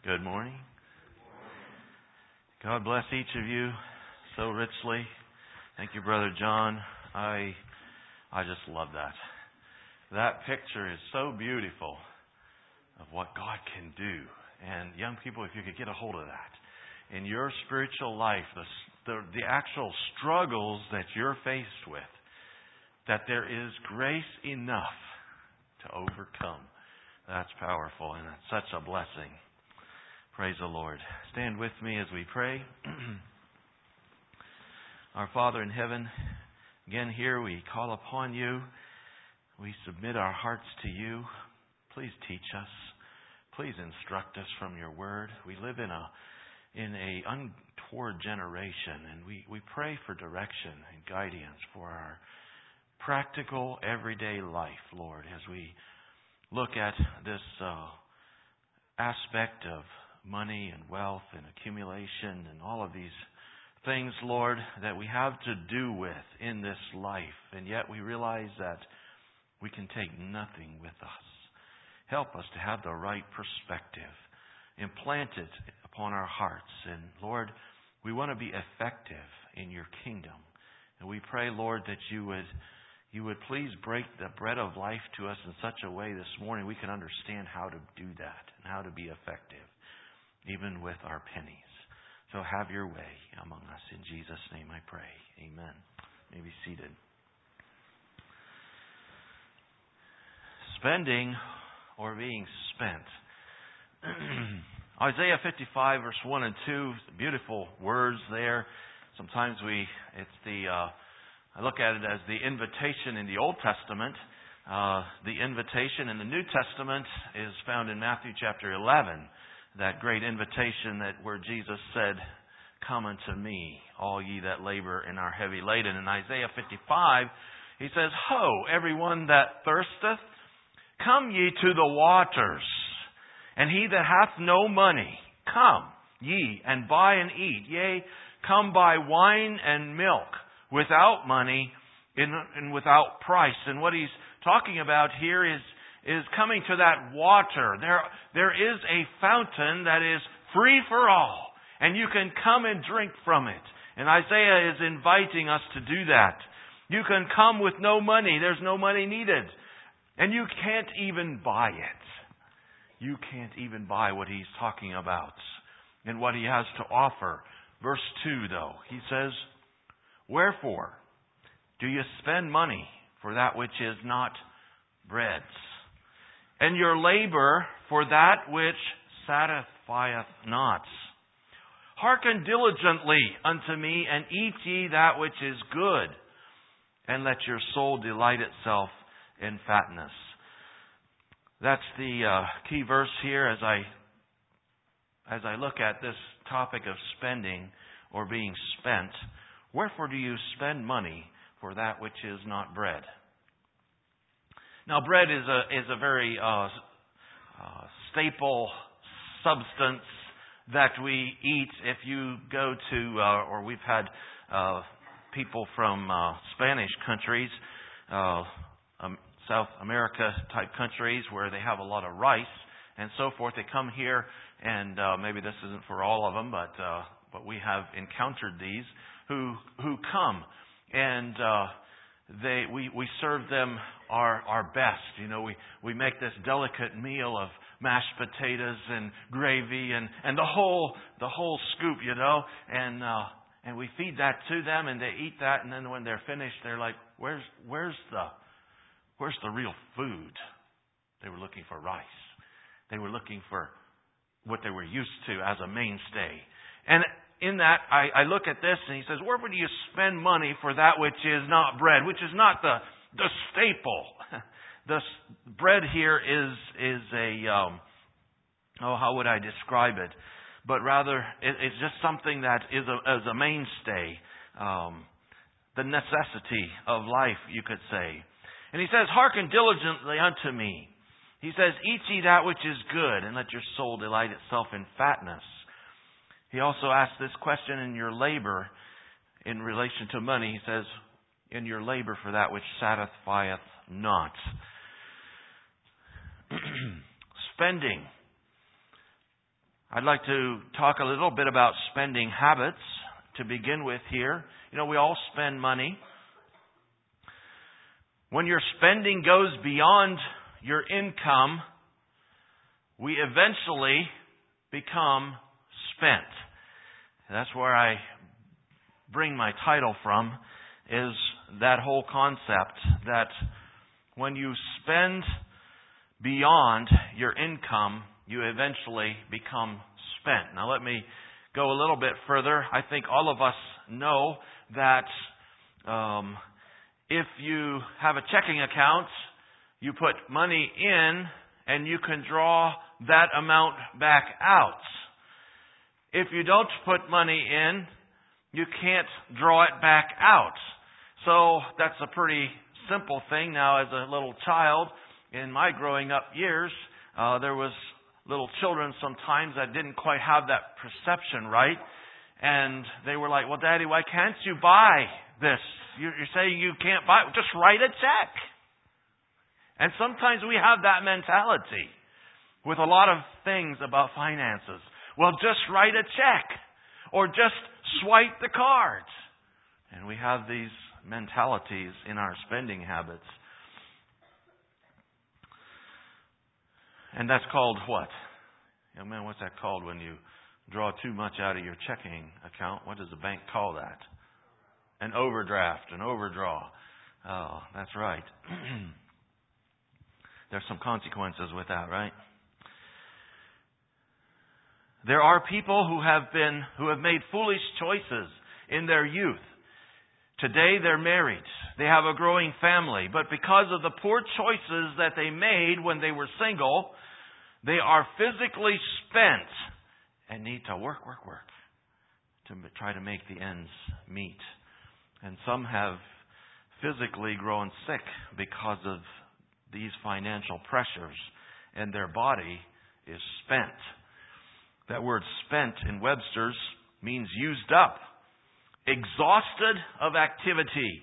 Good morning. God bless each of you so richly. Thank you, Brother John. I just love that. That picture is so beautiful of what God can do. And young people, if you could get a hold of that. In your spiritual life, the actual struggles that you're faced with, that there is grace enough to overcome. That's powerful, and it's such a blessing. Praise the Lord. Stand with me as we pray. Our Father in heaven, again here we call upon you. We submit our hearts to you. Please teach us. Please instruct us from your word. We live in a untoward generation, and we pray for direction and guidance for our practical everyday life, Lord, as we look at this aspect of money and wealth and accumulation and all of these things, Lord, that we have to do with in this life. And yet we realize that we can take nothing with us. Help us to have the right perspective. Implant it upon our hearts. And Lord, we want to be effective in your kingdom. And we pray, Lord, that you would please break the bread of life to us in such a way this morning we can understand how to do that and how to be effective, even with our pennies. So have your way among us. In Jesus' name I pray. Amen. You may be seated. Spending or being spent. Isaiah 55 verse 1 and 2, beautiful words there. Sometimes I look at it as the invitation in the Old Testament. The invitation in the New Testament is found in Matthew chapter 11. That great invitation where Jesus said, "Come unto me, all ye that labor and are heavy laden." In Isaiah 55, he says, "Ho, everyone that thirsteth, come ye to the waters. And he that hath no money, come ye and buy and eat. Yea, come buy wine and milk without money and without price." And what he's talking about here is coming to that water. There is a fountain that is free for all, and you can come and drink from it. And Isaiah is inviting us to do that. You can come with no money. There's no money needed. And you can't even buy it. You can't even buy what he's talking about and what he has to offer. Verse 2, though, he says, "Wherefore do you spend money for that which is not bread, and your labor for that which satisfieth not? Hearken diligently unto me, and eat ye that which is good, and let your soul delight itself in fatness." That's the key verse here as I look at this topic of spending or being spent. Wherefore do you spend money for that which is not bread? Now, bread is a very staple substance that we eat. If you go to, or we've had people from Spanish countries, South America type countries where they have a lot of rice and so forth. They come here, and maybe this isn't for all of them, but we have encountered these who come, and we serve them our best. You know, we make this delicate meal of mashed potatoes and gravy and the whole scoop, you know, and we feed that to them, and they eat that, and then when they're finished, they're like, "Where's the real food?" They were looking for rice. They were looking for what they were used to as a mainstay. And in that, I look at this, and he says, "Wherefore do you spend money for that which is not bread?" Which is not the staple. The bread here is a, how would I describe it? But rather, it's just something that is a mainstay. The necessity of life, you could say. And he says, "Hearken diligently unto me." He says, "Eat ye that which is good, and let your soul delight itself in fatness." He also asks this question in your labor in relation to money. He says, "In your labor for that which satisfieth not." Spending. I'd like to talk a little bit about spending habits to begin with here. You know, we all spend money. When your spending goes beyond your income, we eventually become spent. That's where I bring my title from, is that whole concept that when you spend beyond your income, you eventually become spent. Now let me go a little bit further. I think all of us know that if you have a checking account, you put money in and you can draw that amount back out. If you don't put money in, you can't draw it back out. So that's a pretty simple thing. Now, as a little child, in my growing up years, there was little children sometimes that didn't quite have that perception right. And they were like, well, Daddy, why can't you buy this? You're saying you can't buy it. Just write a check. And sometimes we have that mentality with a lot of things about finances. Well, just write a check or just swipe the card. And we have these mentalities in our spending habits. And that's called what? Young man, what's that called when you draw too much out of your checking account? What does the bank call that? An overdraft, an overdraw. Oh, that's right. There's some consequences with that, right? There are people who have made foolish choices in their youth. Today they're married. They have a growing family. But because of the poor choices that they made when they were single, they are physically spent and need to work to try to make the ends meet. And some have physically grown sick because of these financial pressures, and their body is spent. That word spent in Webster's means used up, exhausted of activity,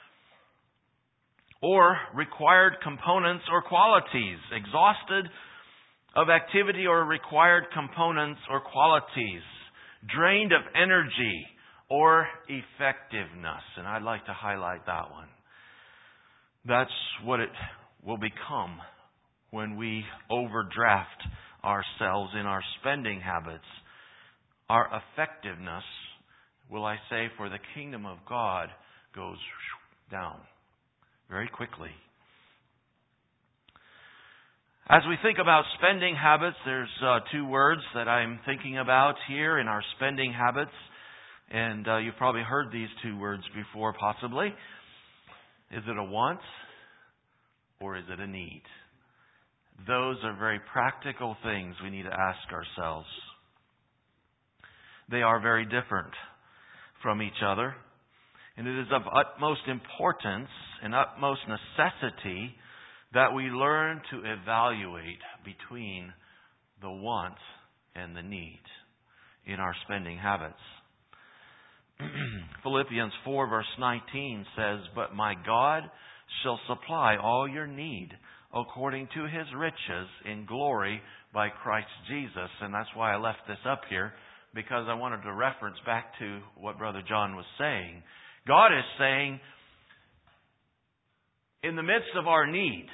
or required components or qualities. Exhausted of activity or required components or qualities. Drained of energy or effectiveness. And I'd like to highlight that one. That's what it will become when we overdraft ourselves in our spending habits. Our effectiveness, will I say, for the kingdom of God goes down very quickly. As we think about spending habits, there's two words that I'm thinking about here in our spending habits. And you've probably heard these two words before, possibly. Is it a want or is it a need? Those are very practical things we need to ask ourselves. They are very different from each other. And it is of utmost importance and utmost necessity that we learn to evaluate between the want and the need in our spending habits. Philippians 4 verse 19 says, "But my God shall supply all your need according to His riches in glory by Christ Jesus." And that's why I left this up here, because I wanted to reference back to what Brother John was saying. God is saying, in the midst of our need,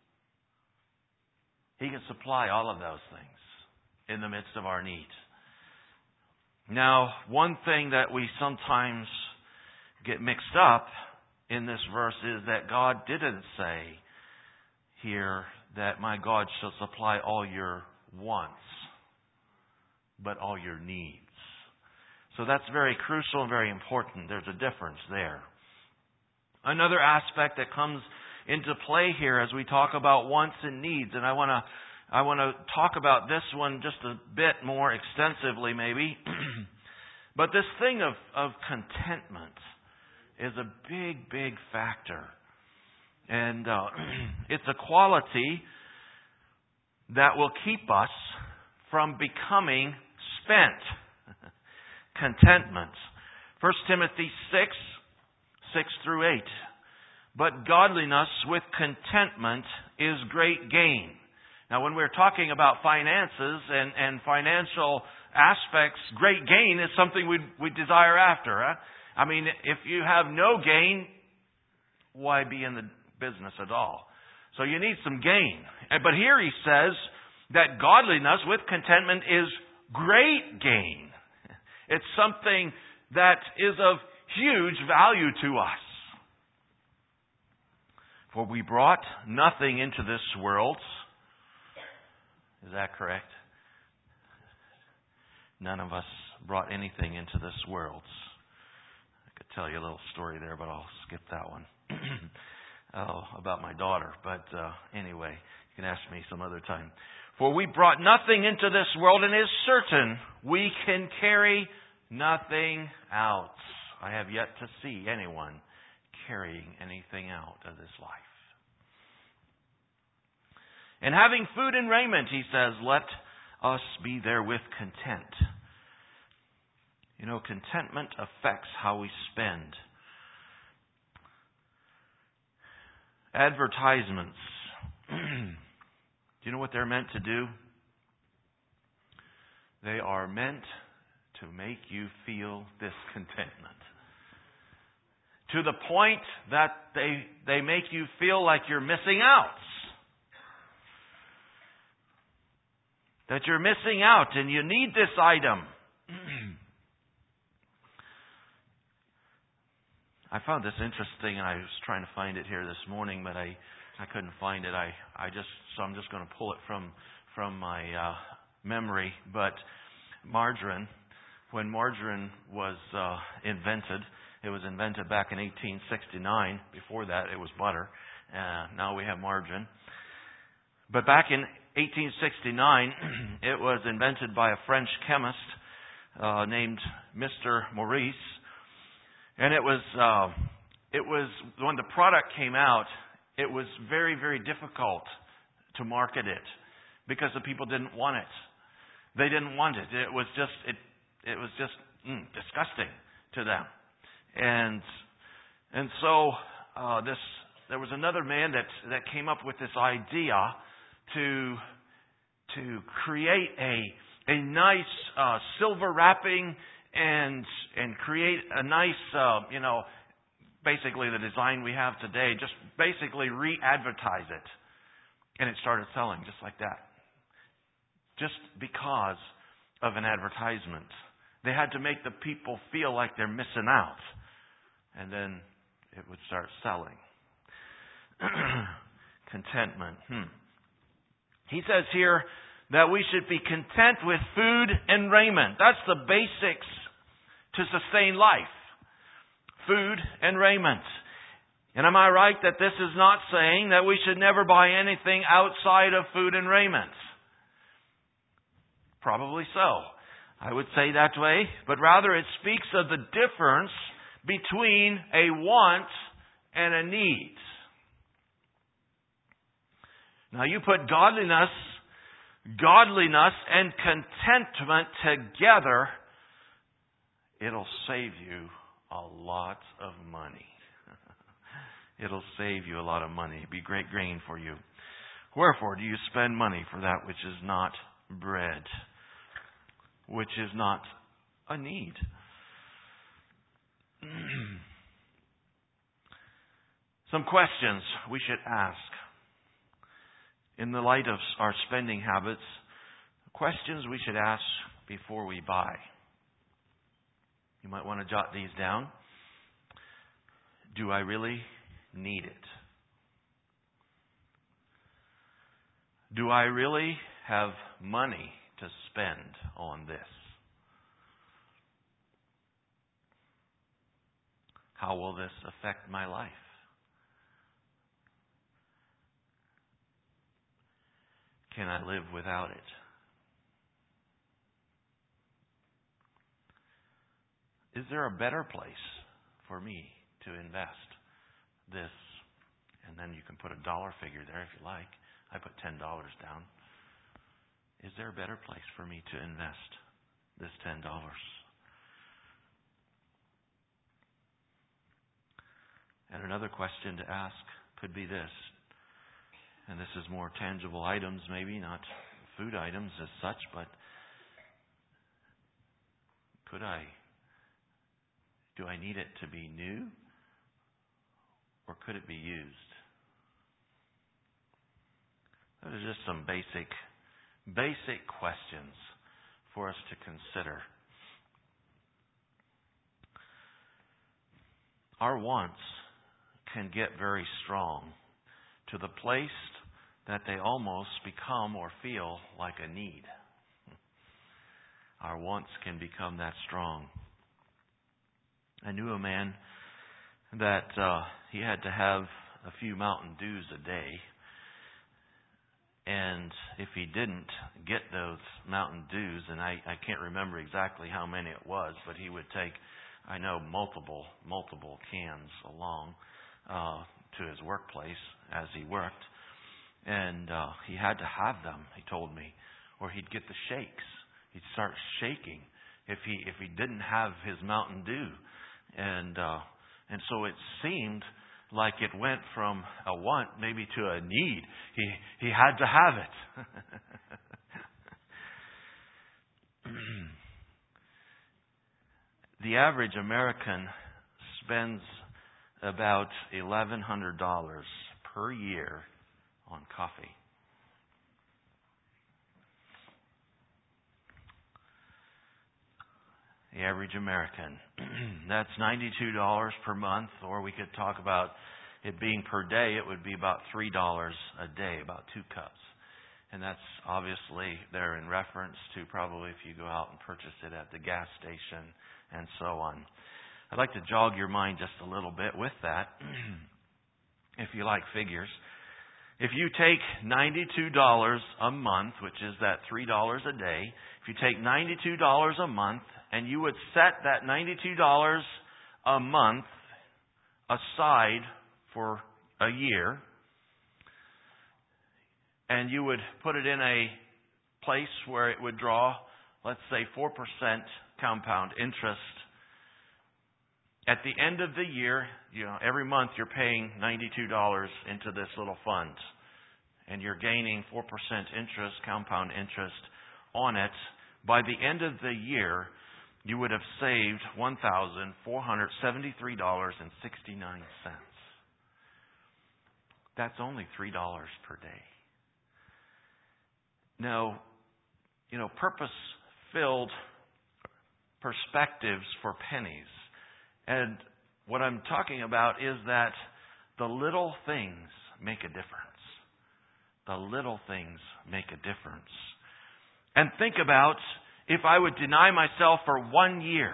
He can supply all of those things in the midst of our needs. Now, one thing that we sometimes get mixed up in this verse is that God didn't say here that my God shall supply all your wants, but all your needs. So that's very crucial and very important. There's a difference there. Another aspect that comes into play here as we talk about wants and needs, and I want to talk about this one just a bit more extensively maybe. But this thing of contentment is a big, big factor. And it's a quality that will keep us from becoming spent. Contentment. 1 Timothy 6 through 8. "But godliness with contentment is great gain, Now, when we're talking about finances and financial aspects, great gain is something we desire after. Huh? I mean, if you have no gain, why be in the business at all? So you need some gain. But here he says that godliness with contentment is great gain. It's something that is of huge value to us. For we brought nothing into this world. Is that correct? None of us brought anything into this world. I could tell you a little story there, but I'll skip that one. About my daughter. But anyway, you can ask me some other time. For we brought nothing into this world, and it is certain we can carry nothing out. I have yet to see anyone carrying anything out of this life. And having food and raiment, he says, let us be therewith content. You know, contentment affects how we spend. Advertisements. Do you know what they're meant to do? They are meant to make you feel discontentment. To the point that they make you feel like you're missing out. That you're missing out and you need this item. I found this interesting, and I was trying to find it here this morning, but I couldn't find it. So I'm just going to pull it from my memory. But margarine, when margarine was invented, it was invented back in 1869. Before that, it was butter. Now we have margarine. But back in 1869, it was invented by a French chemist named Mr. Maurice. And it was when the product came out, it was very, very difficult to market it because the people didn't want it. They didn't want it. It was just disgusting to them. And so there was another man that came up with this idea to create a nice silver wrapping and create a nice basically the design we have today, just basically re-advertise it. And it started selling just like that. Just because of an advertisement. They had to make the people feel like they're missing out. And then it would start selling. Contentment. He says here that we should be content with food and raiment. That's the basics to sustain life. Food and raiment. And am I right that this is not saying that we should never buy anything outside of food and raiment? Probably so. I would say that way. But rather it speaks of the difference between a want and a need. Now you put godliness and contentment together, it'll save you a lot of money. It'll save you a lot of money. It'll be great gain for you. Wherefore do you spend money for that which is not bread, which is not a need? Some questions we should ask in the light of our spending habits. Questions we should ask before we buy. You might want to jot these down. Do I really need it? Do I really have money to spend on this? How will this affect my life? Can I live without it? Is there a better place for me to invest this? And then you can put a dollar figure there if you like. I put $10 down. Is there a better place for me to invest this $10? And another question to ask could be this. And this is more tangible items, maybe, not food items as such, but do I need it to be new? Or could it be used? Those are just some basic questions for us to consider. Our wants can get very strong to the place that they almost become or feel like a need. Our wants can become that strong. I knew a man that he had to have a few Mountain Dews a day. And if he didn't get those Mountain Dews, and I can't remember exactly how many it was, but he would take, I know, multiple cans along to his workplace as he worked. And he had to have them, he told me, or he'd get the shakes. He'd start shaking if he didn't have his Mountain Dew. And so it seemed like it went from a want maybe to a need. He had to have it. The average American spends about $1,100 per year on coffee. The average American. That's $92 per month, or we could talk about it being per day. It would be about $3 a day, about 2 cups. And that's obviously there in reference to probably if you go out and purchase it at the gas station and so on. I'd like to jog your mind just a little bit with that, if you like figures. If you take $92 a month, which is that $3 a day, if you take $92 a month and you would set that $92 a month aside for a year, and you would put it in a place where it would draw, let's say, 4% compound interest. At the end of the year, every month you're paying $92 into this little fund. And you're gaining 4% interest, compound interest on it. By the end of the year, you would have saved $1,473.69. That's only $3 per day. Now, purpose-filled perspectives for pennies. And what I'm talking about is that the little things make a difference. The little things make a difference. And think about if I would deny myself for 1 year.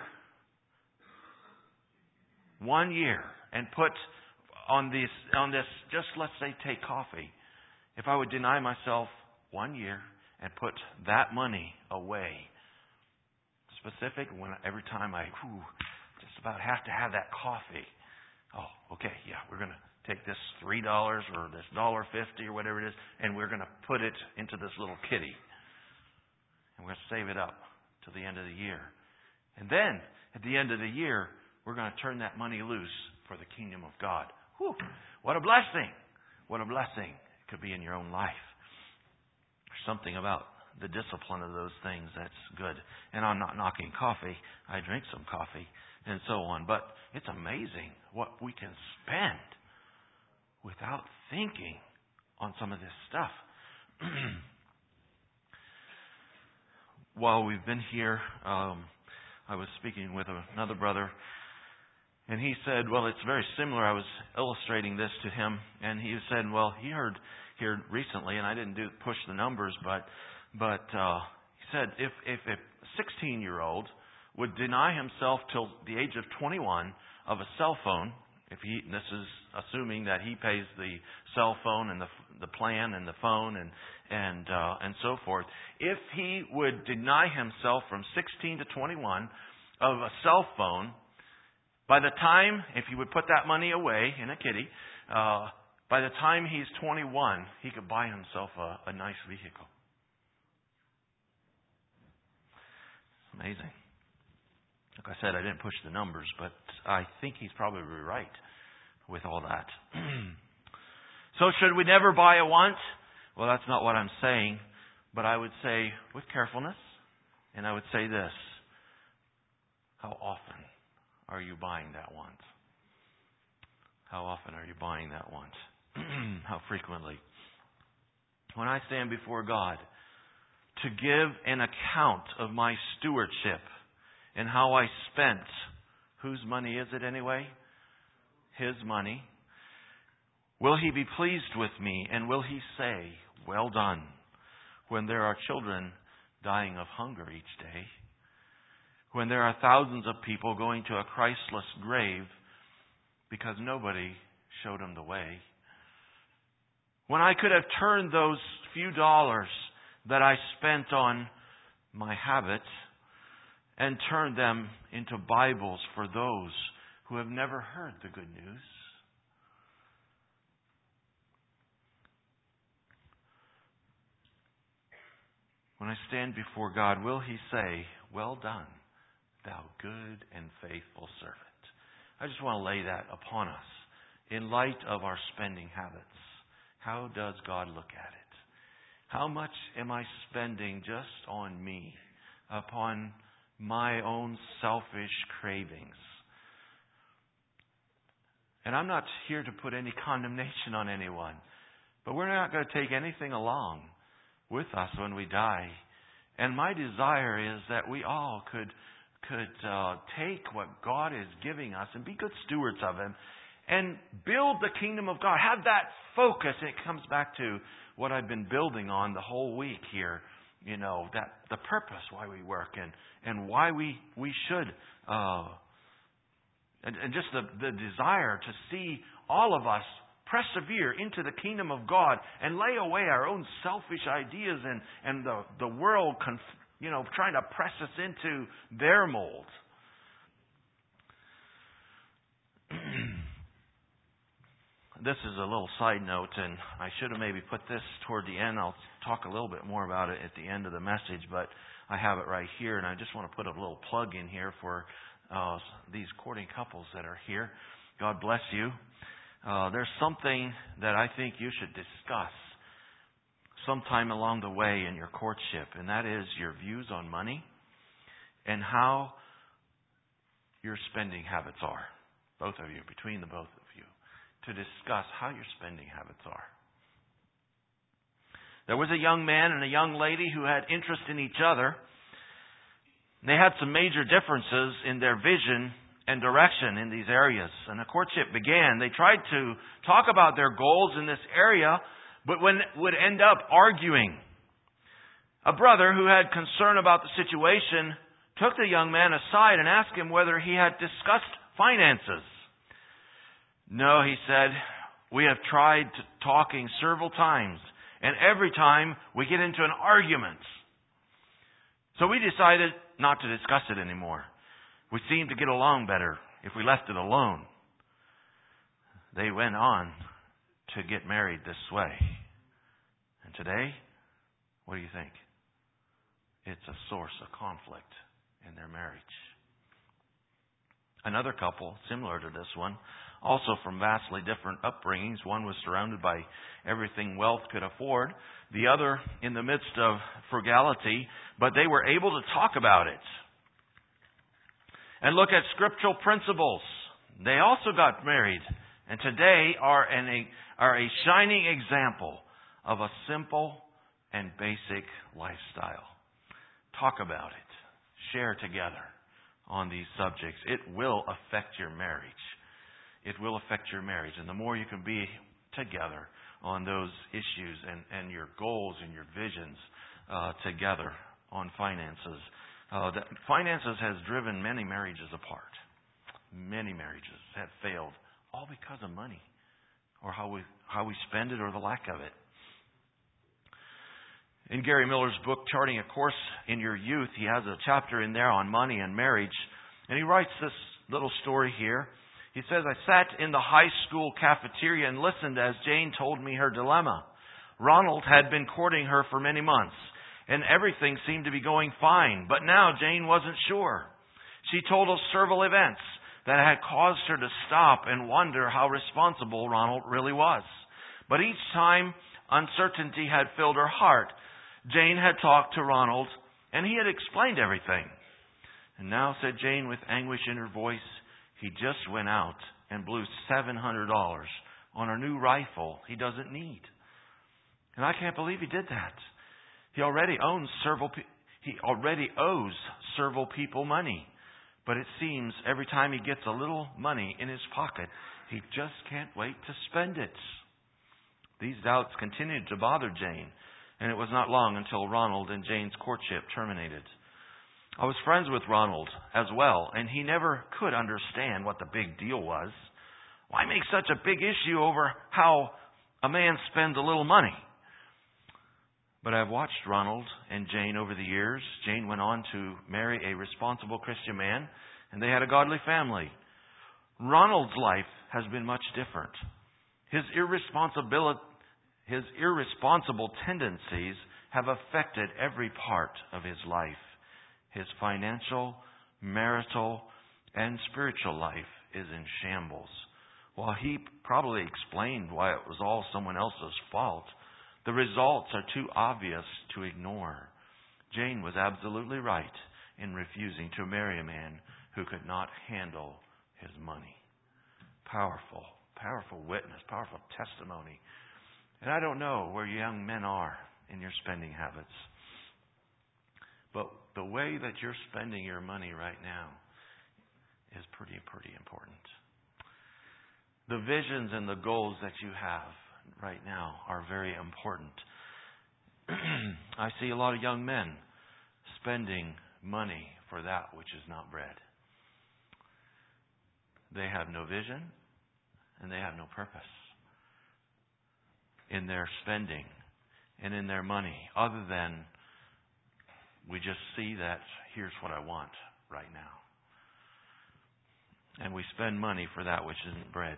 1 year. And put on this, just let's say take coffee. If I would deny myself 1 year and put that money away. Specific, every time I just about have to have that coffee. Oh, okay, yeah, we're going to take this $3 or this $1.50 or whatever it is, and we're going to put it into this little kitty. And we're going to save it up to the end of the year. And then, at the end of the year, we're going to turn that money loose for the kingdom of God. Whew, what a blessing. What a blessing it could be in your own life. There's something about the discipline of those things that's good. And I'm not knocking coffee. I drink some coffee and so on. But it's amazing what we can spend without thinking on some of this stuff. While we've been here, I was speaking with another brother, and he said, well, it's very similar. I was illustrating this to him, and he said, well, he heard here recently, and I didn't push the numbers, but he said if a 16-year-old would deny himself till the age of 21 of a cell phone, this is assuming that he pays the cell phone and the plan and the phone and so forth. If he would deny himself from 16 to 21 of a cell phone, by the time, if he would put that money away in a kitty, by the time he's 21, he could buy himself a nice vehicle. Amazing. Like I said, I didn't push the numbers, but I think he's probably right with all that. So should we never buy a want? Well, that's not what I'm saying. But I would say with carefulness. And I would say this. How often are you buying that want? How often are you buying that want? How frequently? When I stand before God to give an account of my stewardship and how I spent, whose money is it anyway? His money. Will He be pleased with me, and will He say, well done, when there are children dying of hunger each day, when there are thousands of people going to a Christless grave because nobody showed them the way, when I could have turned those few dollars that I spent on my habits and turned them into Bibles for those who have never heard the good news. When I stand before God, will He say, well done, thou good and faithful servant? I just want to lay that upon us in light of our spending habits. How does God look at it? How much am I spending just on me, upon my own selfish cravings? And I'm not here to put any condemnation on anyone, but we're not going to take anything along with us when we die. And my desire is that we all could take what God is giving us and be good stewards of Him and build the kingdom of God. Have that focus. And it comes back to what I've been building on the whole week here. You know, that the purpose why we work and why we should and just the desire to see all of us persevere into the kingdom of God and lay away our own selfish ideas and the world, trying to press us into their mold. This is a little side note, and I should have maybe put this toward the end. I'll talk a little bit more about it at the end of the message, but I have it right here, and I just want to put a little plug in here for these courting couples that are here. God bless you. There's something that I think you should discuss sometime along the way in your courtship, and that is your views on money and how your spending habits are. Both of you, between the both of you, to discuss how your spending habits are. There was a young man and a young lady who had interest in each other. They had some major differences in their vision and direction in these areas. And the courtship began. They tried to talk about their goals in this area, but would end up arguing. A brother who had concern about the situation took the young man aside and asked him whether he had discussed finances. No, he said, we have tried talking several times, and every time we get into an argument. So we decided not to discuss it anymore. We seemed to get along better if we left it alone. They went on to get married this way. And today, what do you think? It's a source of conflict in their marriage. Another couple, similar to this one, also from vastly different upbringings. One was surrounded by everything wealth could afford. The other in the midst of frugality, but they were able to talk about it and look at scriptural principles. They also got married, and today are a shining example of a simple and basic lifestyle. Talk about it. Share together on these subjects. It will affect your marriage. It will affect your marriage. And the more you can be together on those issues and your goals and your visions together on finances. Finances has driven many marriages apart. Many marriages have failed, all because of money, or how we spend it, or the lack of it. In Gary Miller's book, Charting a Course in Your Youth, he has a chapter in there on money and marriage, and he writes this little story here. He says, I sat in the high school cafeteria and listened as Jane told me her dilemma. Ronald had been courting her for many months, and everything seemed to be going fine. But now Jane wasn't sure. She told us several events that had caused her to stop and wonder how responsible Ronald really was. But each time uncertainty had filled her heart, Jane had talked to Ronald, and he had explained everything. And now, said Jane with anguish in her voice, he just went out and blew $700 on a new rifle he doesn't need. And I can't believe he did that. He already owes several people money. But it seems every time he gets a little money in his pocket, he just can't wait to spend it. These doubts continued to bother Jane, and it was not long until Ronald and Jane's courtship terminated. I was friends with Ronald as well, and he never could understand what the big deal was. Why make such a big issue over how a man spends a little money? But I've watched Ronald and Jane over the years. Jane went on to marry a responsible Christian man, and they had a godly family. Ronald's life has been much different. His irresponsible tendencies have affected every part of his life. His financial, marital, and spiritual life is in shambles. While he probably explained why it was all someone else's fault, the results are too obvious to ignore. Jane was absolutely right in refusing to marry a man who could not handle his money. Powerful witness, powerful testimony. And I don't know where young men are in your spending habits, but the way that you're spending your money right now is pretty important. The visions and the goals that you have right now are very important. I see a lot of young men spending money for that which is not bread. They have no vision and they have no purpose in their spending and in their money, other than we just see that here's what I want right now. And we spend money for that which isn't bread.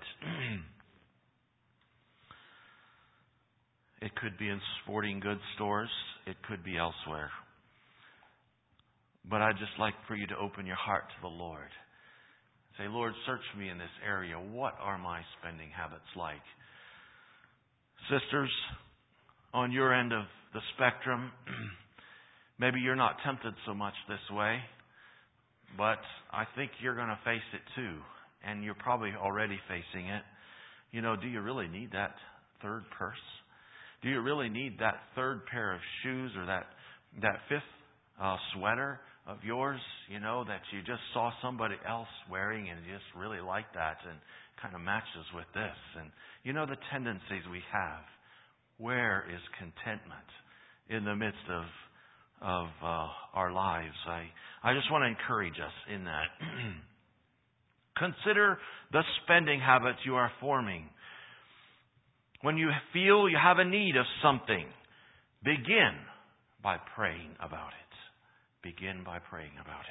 It could be in sporting goods stores. It could be elsewhere. But I'd just like for you to open your heart to the Lord. Say, Lord, search me in this area. What are my spending habits like? Sisters, on your end of the spectrum, maybe you're not tempted so much this way, but I think you're going to face it too. And you're probably already facing it. You know, do you really need that third purse? Do you really need that third pair of shoes or that fifth sweater of yours, you know, that you just saw somebody else wearing and you just really like that and kind of matches with this? And you know the tendencies we have. Where is contentment in the midst of our lives? I just want to encourage us in that. Consider the spending habits you are forming. When you feel you have a need of something, begin by praying about it. Begin by praying about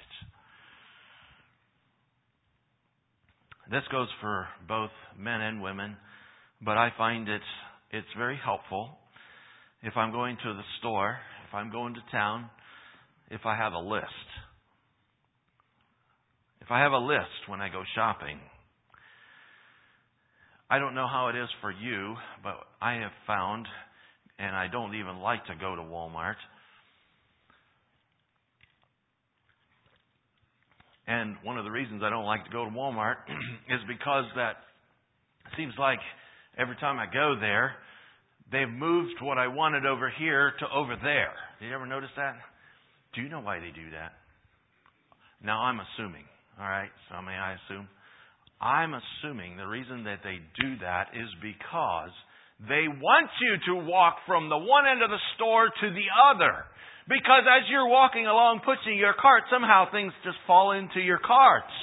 it. This goes for both men and women, but I find it's very helpful if I'm going to the store, if I'm going to town, if I have a list. If I have a list when I go shopping. I don't know how it is for you, but I have found, and I don't even like to go to Walmart. And one of the reasons I don't like to go to Walmart is because that it seems like every time I go there, they've moved what I wanted over here to over there. Did you ever notice that? Do you know why they do that? Now I'm assuming, all right? So may I assume? I'm assuming the reason that they do that is because they want you to walk from the one end of the store to the other. Because as you're walking along pushing your cart, somehow things just fall into your carts.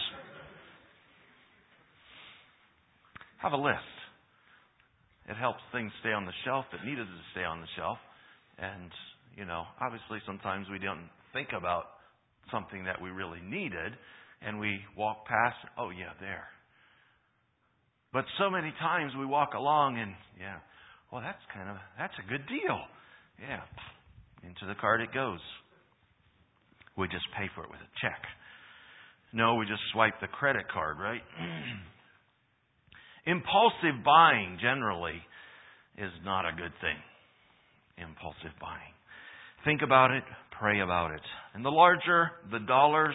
Have a list. It helps things stay on the shelf that needed to stay on the shelf. And, you know, obviously sometimes we don't think about something that we really needed. And we walk past, oh yeah, there. But so many times we walk along and, yeah, well, that's a good deal. Yeah, into the cart it goes. We just pay for it with a check. No, we just swipe the credit card, right? Impulsive buying generally is not a good thing. Impulsive buying. Think about it. Pray about it. And the larger the dollars,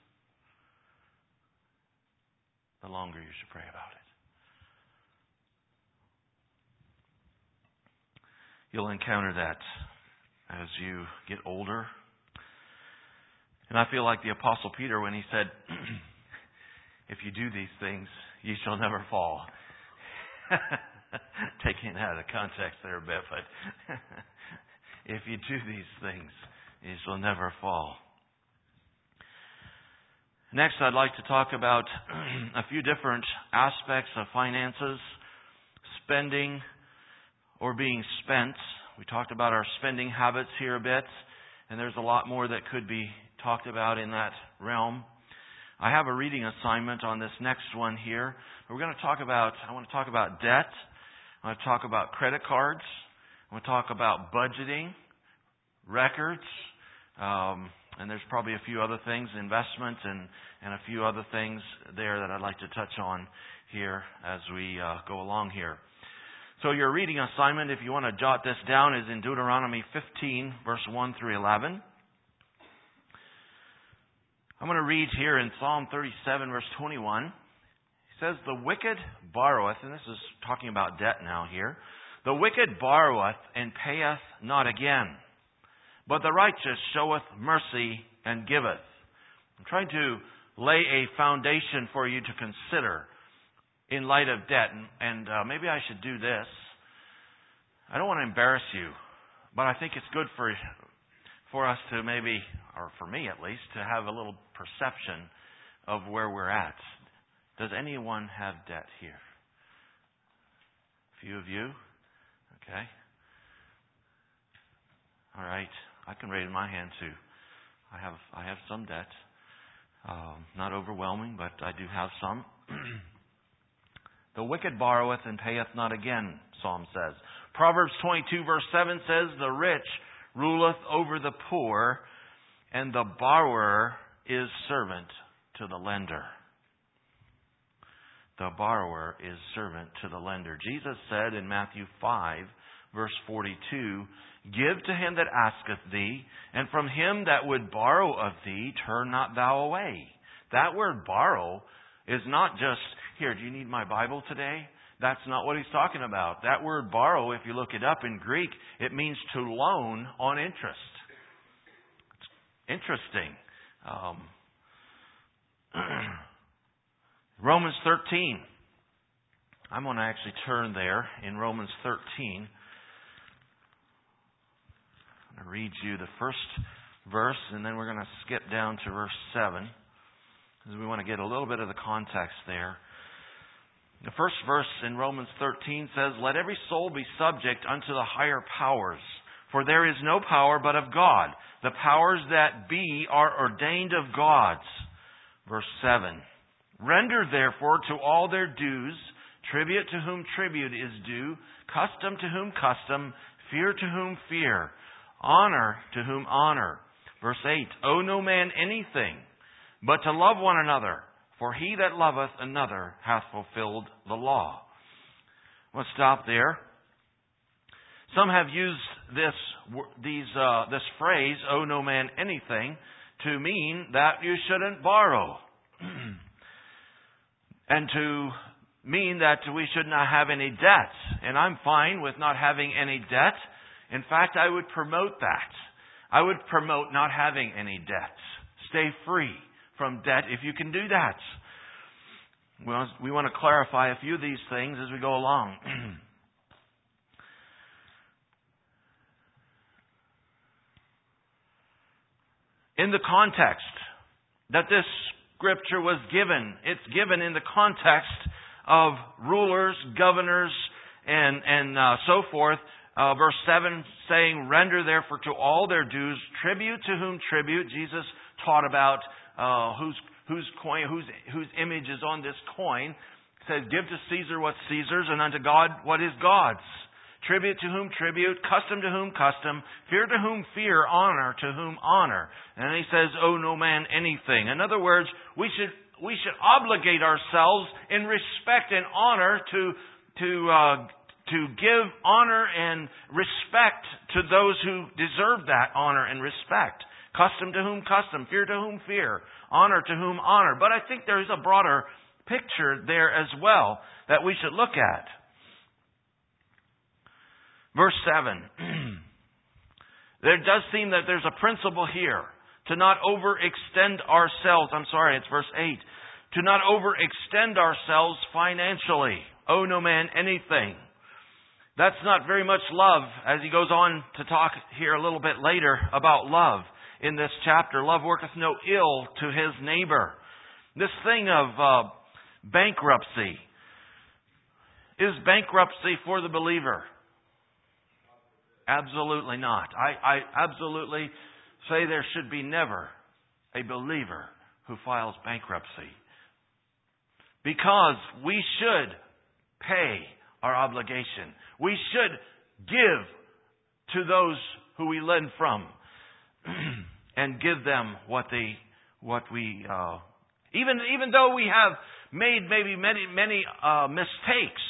the longer you should pray about it. You'll encounter that as you get older. And I feel like the Apostle Peter when he said, if you do these things, you shall never fall. Taking it out of context there a bit, but if you do these things, you shall never fall. Next, I'd like to talk about a few different aspects of finances, spending or being spent. We talked about our spending habits here a bit, and there's a lot more that could be talked about in that realm. I have a reading assignment on this next one here. I want to talk about debt. I want to talk about credit cards. I want to talk about budgeting, records, and there's probably a few other things, investment and a few other things there that I'd like to touch on here as we go along here. So your reading assignment, if you want to jot this down, is in Deuteronomy 15, verse 1 through 11. I'm going to read here in Psalm 37, verse 21. It says, the wicked borroweth, and this is talking about debt now here. The wicked borroweth and payeth not again, but the righteous showeth mercy and giveth. I'm trying to lay a foundation for you to consider in light of debt. And maybe I should do this. I don't want to embarrass you, but I think it's good for us to maybe, or for me at least, to have a little perception of where we're at. Does anyone have debt here? A few of you? Okay. All right. I can raise my hand too. I have some debt. Not overwhelming, but I do have some. The wicked borroweth and payeth not again, Psalm says. Proverbs 22 verse 7 says, the rich ruleth over the poor, and the borrower is servant to the lender. The borrower is servant to the lender. Jesus said in Matthew 5, verse 42, give to him that asketh thee, and from him that would borrow of thee, turn not thou away. That word borrow is not just, here, do you need my Bible today? That's not what he's talking about. That word borrow, if you look it up in Greek, it means to loan on interest. It's interesting. Romans 13. I'm going to actually turn there in Romans 13. I'm going to read you the first verse, and then we're going to skip down to verse 7, because we want to get a little bit of the context there. The first verse in Romans 13 says, let every soul be subject unto the higher powers, for there is no power but of God. The powers that be are ordained of gods. Verse 7, render therefore to all their dues, tribute to whom tribute is due, custom to whom custom, fear to whom fear, honor to whom honor. Verse 8, owe no man anything, but to love one another. For he that loveth another hath fulfilled the law. We'll stop there. Some have used this phrase, owe no man anything, to mean that you shouldn't borrow. And to mean that we should not have any debt. And I'm fine with not having any debt. In fact, I would promote that. I would promote not having any debt. Stay free from debt if you can do that. Well, we want to clarify a few of these things as we go along. In the context that this scripture was given, it's given in the context of rulers, governors, and so forth. Verse 7 saying, render therefore to all their dues, tribute to whom tribute. Jesus taught about whose coin, whose image is on this coin. It says, give to Caesar what's Caesar's, and unto God what is God's. Tribute to whom tribute, custom to whom custom, fear to whom fear, honor to whom honor. And then he says, owe no man anything. In other words, we should obligate ourselves in respect and honor to to give honor and respect to those who deserve that honor and respect. Custom to whom custom, fear to whom fear, honor to whom honor. But I think there is a broader picture there as well that we should look at. Verse 7. There does seem that there's a principle here to not overextend ourselves. It's verse 8. To not overextend ourselves financially. Owe no man anything. That's not very much love, as he goes on to talk here a little bit later about love in this chapter. Love worketh no ill to his neighbor. This thing of bankruptcy. Is bankruptcy for the believer? Absolutely not. I absolutely say there should be never a believer who files bankruptcy. Because we should pay our obligation. We should give to those who we lend from and give them what we even though we have made maybe many mistakes.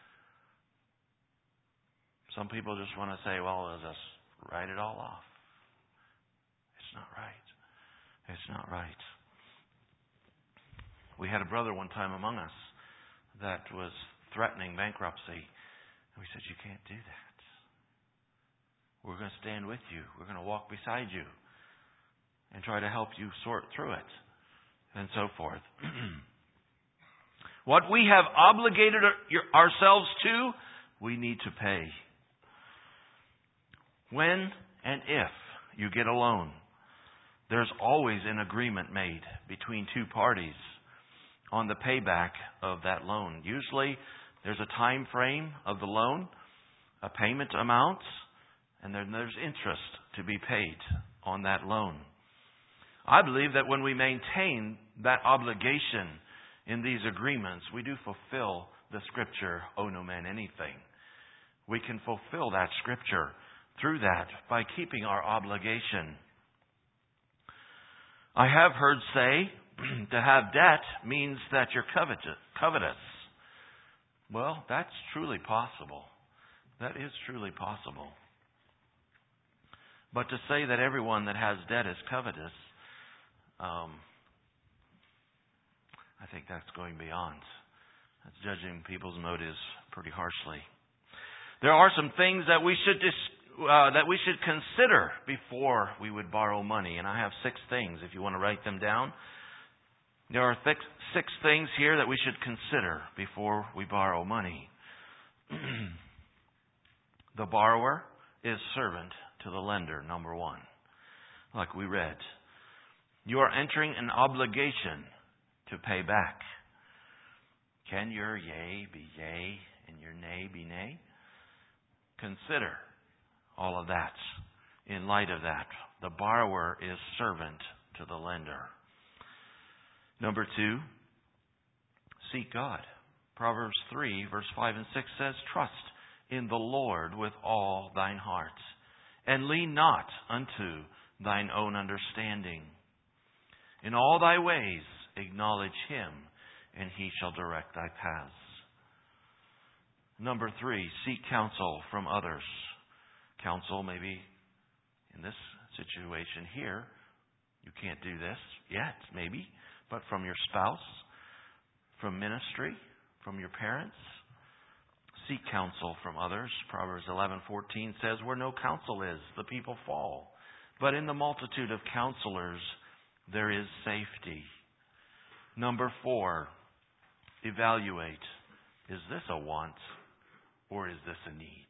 Some people just want to say, well, we'll just write it all off. It's not right. It's not right. We had a brother one time among us that was threatening bankruptcy. And we said, you can't do that. We're going to stand with you. We're going to walk beside you and try to help you sort through it and so forth. What we have obligated ourselves to, we need to pay. When and if you get a loan, there's always an agreement made between two parties on the payback of that loan. Usually there's a time frame of the loan, a payment amount, and then there's interest to be paid on that loan. I believe that when we maintain that obligation in these agreements, we do fulfill the scripture, owe no man anything. We can fulfill that scripture through that by keeping our obligation. I have heard say to have debt means that you're covetous. Well, that's truly possible. That is truly possible. But to say that everyone that has debt is covetous, I think that's going beyond. That's judging people's motives pretty harshly. There are some things that we should consider before we would borrow money. And I have 6 things if you want to write them down. There are 6 things here that we should consider before we borrow money. The borrower is servant to the lender, number 1. Like we read. You are entering an obligation to pay back. Can your yea be yea and your nay be nay? Consider all of that. In light of that, the borrower is servant to the lender. Number 2, seek God. Proverbs 3, verse 5 and 6 says, trust in the Lord with all thine heart, and lean not unto thine own understanding. In all thy ways acknowledge him, and he shall direct thy paths. Number 3, seek counsel from others. Counsel, maybe in this situation here, you can't do this yet, maybe, but from your spouse, from ministry, from your parents. Seek counsel from others. Proverbs 11:14 says, where no counsel is, the people fall. But in the multitude of counselors, there is safety. Number 4, evaluate. Is this a want or is this a need?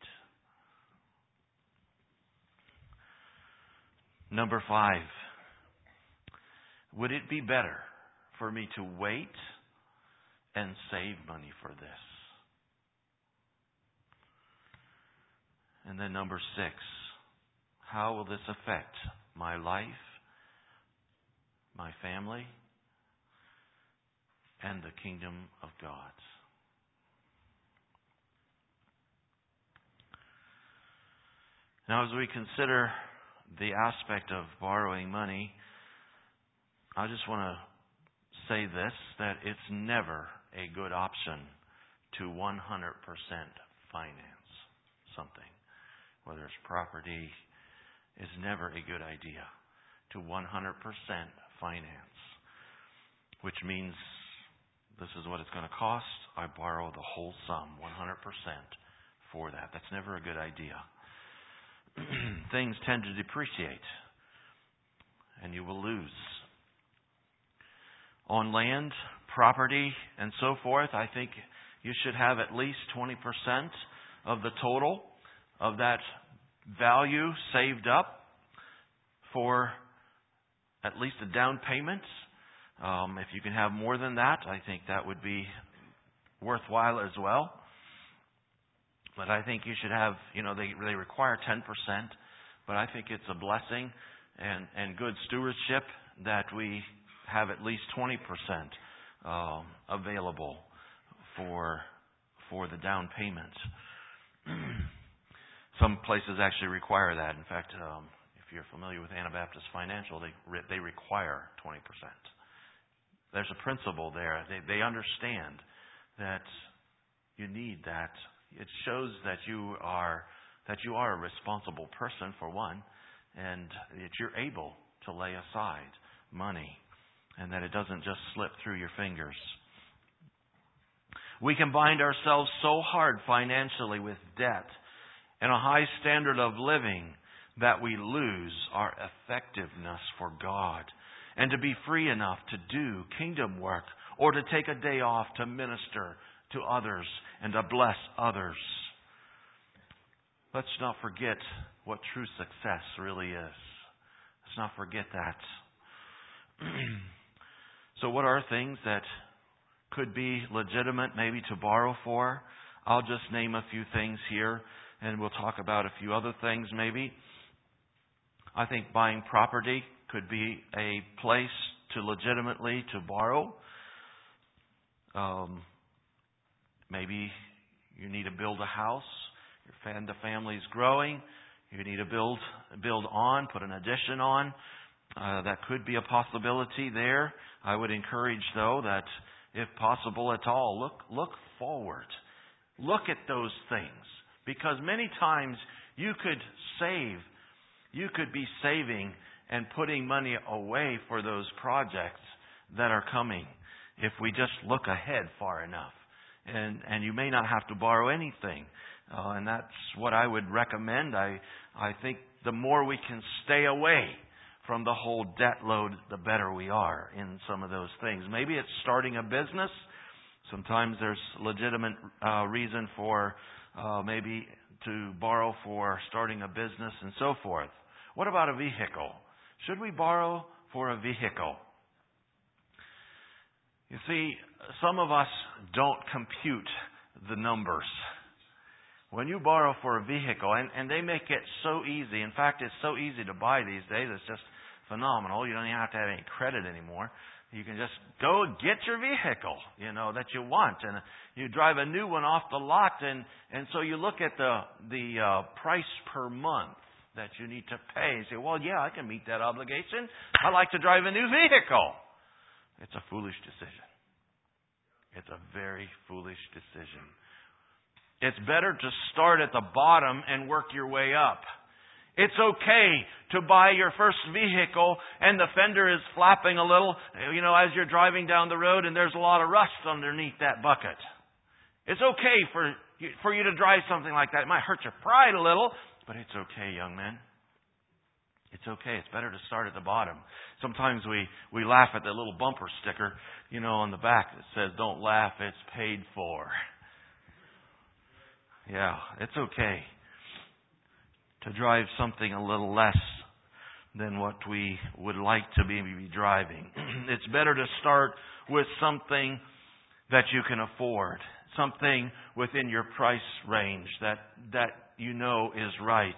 Number 5, would it be better for me to wait and save money for this? And then number 6, how will this affect my life, my family, and the kingdom of God? Now, as we consider the aspect of borrowing money, I just want to say this, that it's never a good option to 100% finance. something, whether it's property, is never a good idea to 100% finance, which means this is what it's going to cost. I borrow the whole sum, 100% for that. That's never a good idea. Things tend to depreciate, and you will lose. On land, property, and so forth, I think you should have at least 20% of the total of that value saved up for at least a down payment. If you can have more than that, I think that would be worthwhile as well. But I think you should have, they require 10%, but I think it's a blessing and good stewardship that we have at least 20% available for the down payment. Some places actually require that. In fact, if you're familiar with Anabaptist Financial, they require 20%. There's a principle there. They understand that you need that. It shows that you are a responsible person, for one, and that you're able to lay aside money and that it doesn't just slip through your fingers. We can bind ourselves so hard financially with debt and a high standard of living that we lose our effectiveness for God and to be free enough to do kingdom work or to take a day off to minister to others and to bless others. Let's not forget what true success really is. Let's not forget that. So what are things that could be legitimate maybe to borrow for? I'll just name a few things here, and we'll talk about a few other things maybe. I think buying property could be a place to legitimately to borrow. Maybe you need to build a house. The family's growing. You need to build on, put an addition on. That could be a possibility there. I would encourage, though, that if possible at all, look forward. Look at those things. Because many times you could be saving and putting money away for those projects that are coming if we just look ahead far enough. And you may not have to borrow anything. And that's what I would recommend. I think the more we can stay away from the whole debt load, the better we are in some of those things. Maybe it's starting a business. Sometimes there's legitimate reason for maybe to borrow for starting a business and so forth. What about a vehicle? Should we borrow for a vehicle? You see, some of us don't compute the numbers. When you borrow for a vehicle, and they make it so easy. In fact, it's so easy to buy these days. It's just phenomenal. You don't even have to have any credit anymore. You can just go and get your vehicle, that you want. And you drive a new one off the lot. And so you look at the price per month that you need to pay. You say, well, yeah, I can meet that obligation. I like to drive a new vehicle. It's a foolish decision. It's a very foolish decision. It's better to start at the bottom and work your way up. It's okay to buy your first vehicle and the fender is flapping a little, as you're driving down the road and there's a lot of rust underneath that bucket. It's okay for you to drive something like that. It might hurt your pride a little, but it's okay, young man. It's okay. It's better to start at the bottom. Sometimes we laugh at the little bumper sticker, on the back that says, "Don't laugh, it's paid for." Yeah, it's okay to drive something a little less than what we would like to be driving. It's better to start with something that you can afford, something within your price range that is right.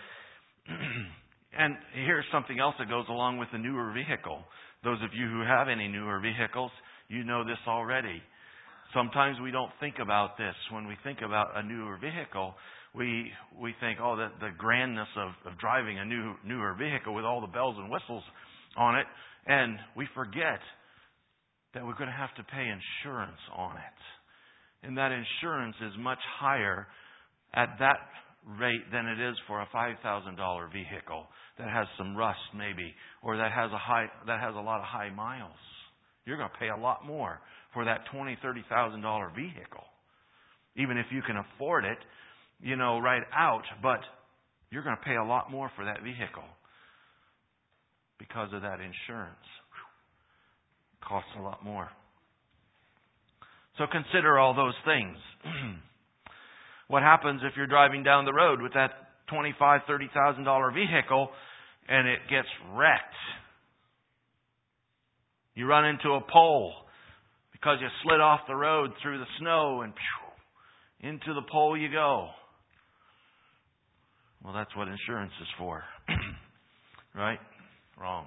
And here's something else that goes along with the newer vehicle. Those of you who have any newer vehicles, you know this already. Sometimes we don't think about this. When we think about a newer vehicle, we think, the grandness of driving a newer vehicle with all the bells and whistles on it. And we forget that we're going to have to pay insurance on it. And that insurance is much higher at that rate than it is for a $5,000 vehicle that has some rust maybe, or that has a lot of high miles. You're going to pay a lot more for that $20,000, $30,000 vehicle, even if you can afford it, right out. But you're going to pay a lot more for that vehicle because of that insurance. It costs a lot more. So consider all those things. What happens if you're driving down the road with that $25,000, $30,000 vehicle and it gets wrecked? You run into a pole because you slid off the road through the snow and into the pole you go. Well, that's what insurance is for. Right? Wrong.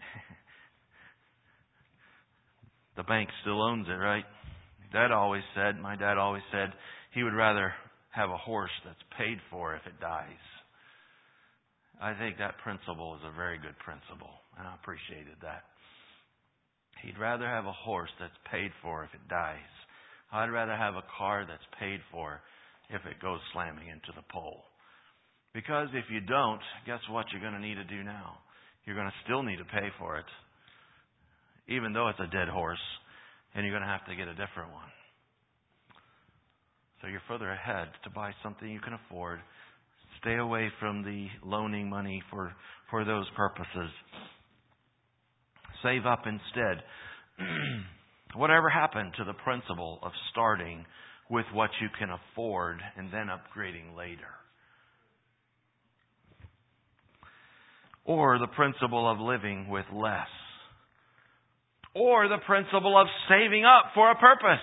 The bank still owns it, right? My dad always said he would rather have a horse that's paid for if it dies. I think that principle is a very good principle, and I appreciated that. He'd rather have a horse that's paid for if it dies. I'd rather have a car that's paid for if it goes slamming into the pole. Because if you don't, guess what you're going to need to do now? You're going to still need to pay for it, even though it's a dead horse, and you're going to have to get a different one. So you're further ahead to buy something you can afford. Stay away from the loaning money for those purposes. Save up instead. Whatever happened to the principle of starting with what you can afford and then upgrading later? Or the principle of living with less? Or the principle of saving up for a purpose?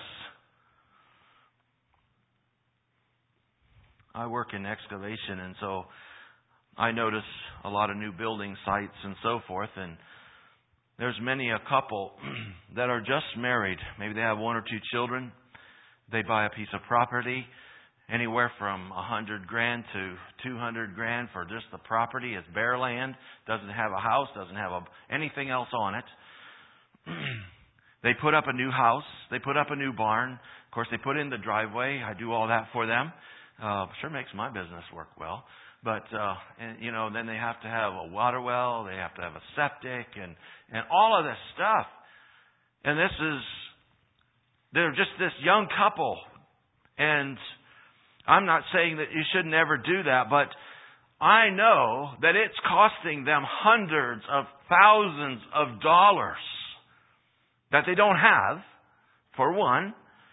I work in excavation, and so I notice a lot of new building sites and so forth, and there's many a couple that are just married. Maybe they have one or two children. They buy a piece of property, anywhere from $100,000 to $200,000 for just the property. It's bare land, doesn't have a house, doesn't have anything else on it. They put up a new house. They put up a new barn. Of course, they put in the driveway. I do all that for them. Sure makes my business work well. But, then they have to have a water well. They have to have a septic and all of this stuff. And they're just this young couple. And I'm not saying that you should never do that, but I know that it's costing them hundreds of thousands of dollars that they don't have, for one,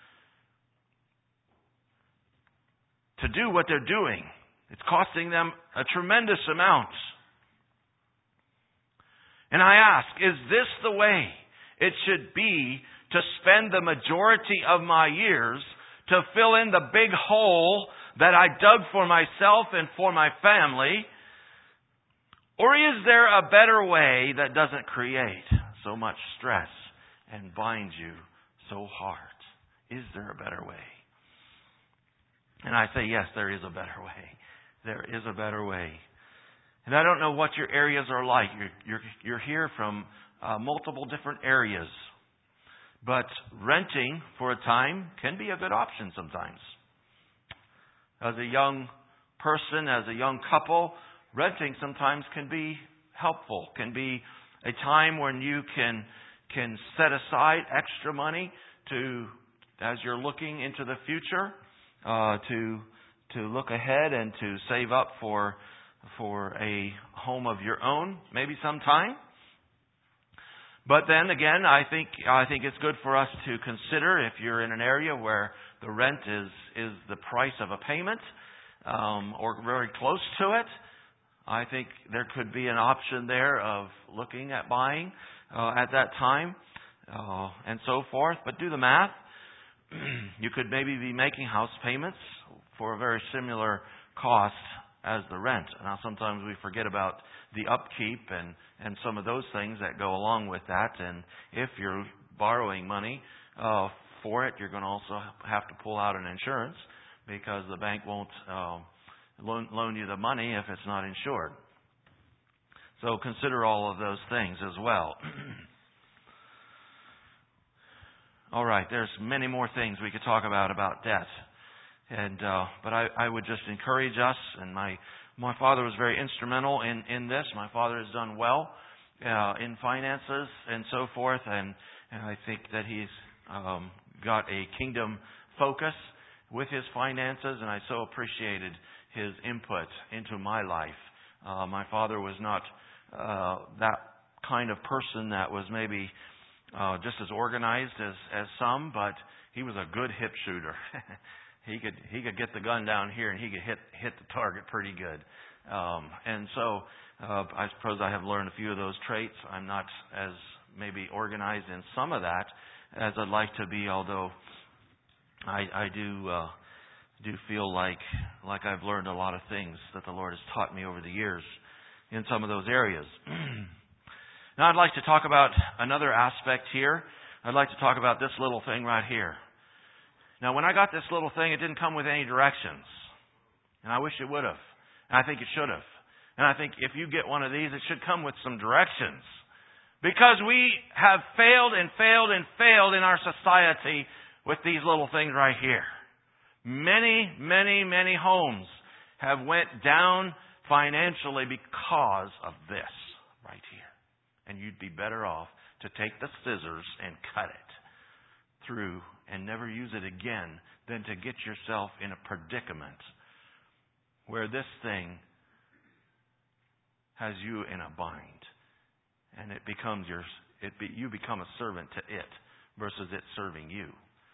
to do what they're doing. It's costing them a tremendous amount. And I ask, is this the way it should be to spend the majority of my years to fill in the big hole that I dug for myself and for my family? Or is there a better way that doesn't create so much stress and bind you so hard? Is there a better way? And I say, yes, there is a better way. There is a better way. And I don't know what your areas are like. You're here from multiple different areas. But renting for a time can be a good option sometimes. As a young person, as a young couple, renting sometimes can be helpful. Can be a time when you can set aside extra money as you're looking into the future, to look ahead and to save up for a home of your own, maybe sometime. But then again, I think it's good for us to consider, if you're in an area where the rent is the price of a payment, or very close to it, I think there could be an option there of looking at buying at that time, and so forth. But do the math. You could maybe be making house payments for a very similar cost as the rent. Now, sometimes we forget about the upkeep and some of those things that go along with that. And if you're borrowing money for it, you're going to also have to pull out an insurance, because the bank won't loan you the money if it's not insured. So consider all of those things as well. All right, there's many more things we could talk about debt. And but I would just encourage us, and my father was very instrumental in this. My father has done well in finances and so forth, and I think that he's got a kingdom focus with his finances, and I so appreciated his input into my life. My father was not that kind of person that was maybe just as organized as some, but he was a good hip shooter. He could get the gun down here and he could hit the target pretty good. And so I suppose I have learned a few of those traits. I'm not as maybe organized in some of that as I'd like to be, although I do feel like I've learned a lot of things that the Lord has taught me over the years in some of those areas. Now I'd like to talk about another aspect here. I'd like to talk about this little thing right here. Now, when I got this little thing, it didn't come with any directions. And I wish it would have. And I think it should have. And I think if you get one of these, it should come with some directions. Because we have failed and failed and failed in our society with these little things right here. Many, many, many homes have went down financially because of this right here. And you'd be better off to take the scissors and cut it through and never use it again than to get yourself in a predicament where this thing has you in a bind, and it becomes you become a servant to it versus it serving you.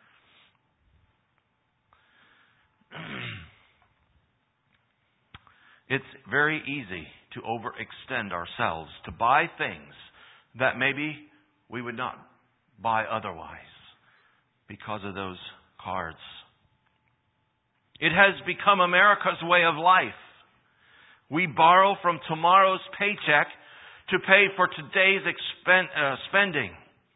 It's very easy to overextend ourselves, to buy things that maybe we would not buy otherwise because of those cards. It has become America's way of life. We borrow from tomorrow's paycheck to pay for today's spending.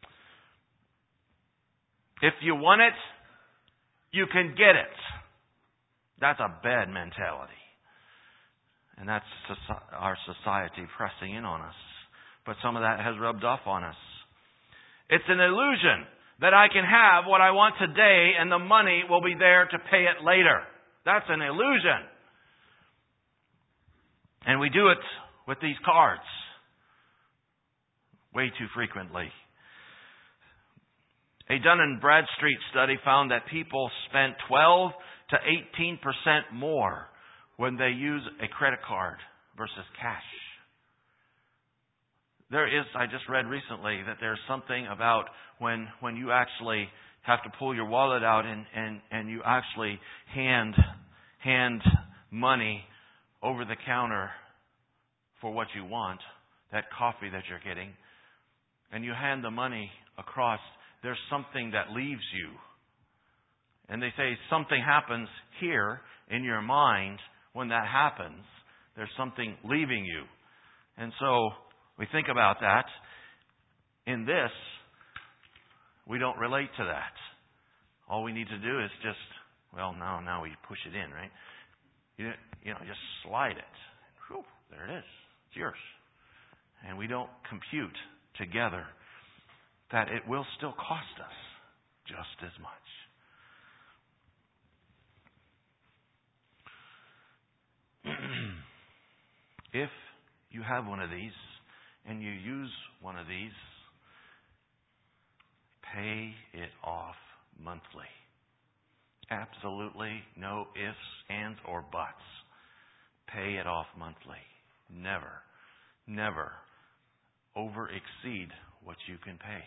If you want it, you can get it. That's a bad mentality. And that's our society pressing in on us. But some of that has rubbed off on us. It's an illusion that I can have what I want today and the money will be there to pay it later. That's an illusion. And we do it with these cards way too frequently. A Dun & Bradstreet study found that people spent 12 to 18% more when they use a credit card versus cash. I just read recently that there's something about when you actually have to pull your wallet out and you actually hand money over the counter for what you want, that coffee that you're getting, and you hand the money across, there's something that leaves you. And they say something happens here in your mind when that happens. There's something leaving you. And so we think about that. In this, we don't relate to that. All we need to do is just, now we push it in, right? Just slide it. Whew, there it is. It's yours. And we don't compute together that it will still cost us just as much. If you have one of these and you use one of these, pay it off monthly. Absolutely no ifs, ands, or buts. Pay it off monthly. Never over exceed what you can pay.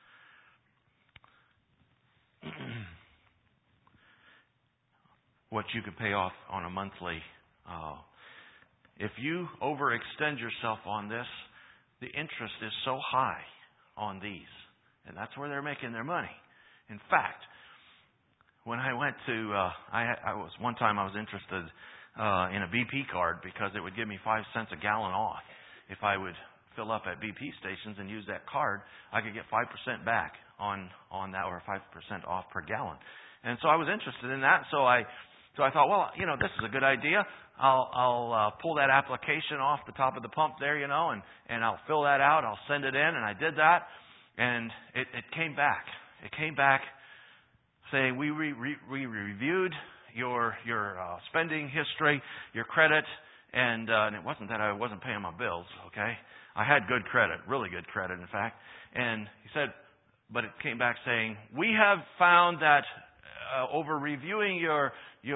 What you can pay off on a monthly. If you overextend yourself on this, the interest is so high on these. And that's where they're making their money. In fact, when I went to, one time I was interested in a BP card because it would give me 5 cents a gallon off. If I would fill up at BP stations and use that card, I could get 5% back on that, or 5% off per gallon. And so I was interested in that. So I thought, this is a good idea. I'll pull that application off the top of the pump there, and I'll fill that out. I'll send it in, and I did that, and it came back. It came back saying we reviewed, your spending history, your credit, and it wasn't that I wasn't paying my bills, okay? I had good credit, really good credit, in fact. And he said, but it came back saying, we have found that over reviewing your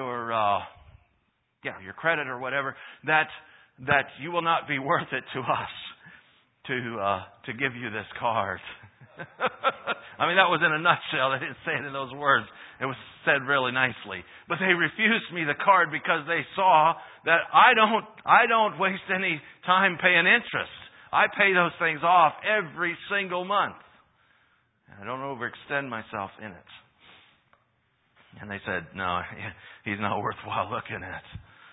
credit or whatever, that you will not be worth it to us to give you this card. I mean, that was in a nutshell. They didn't say it in those words. It was said really nicely. But they refused me the card because they saw that I don't waste any time paying interest. I pay those things off every single month. And I don't overextend myself in it. And they said, no, he's not worthwhile looking at.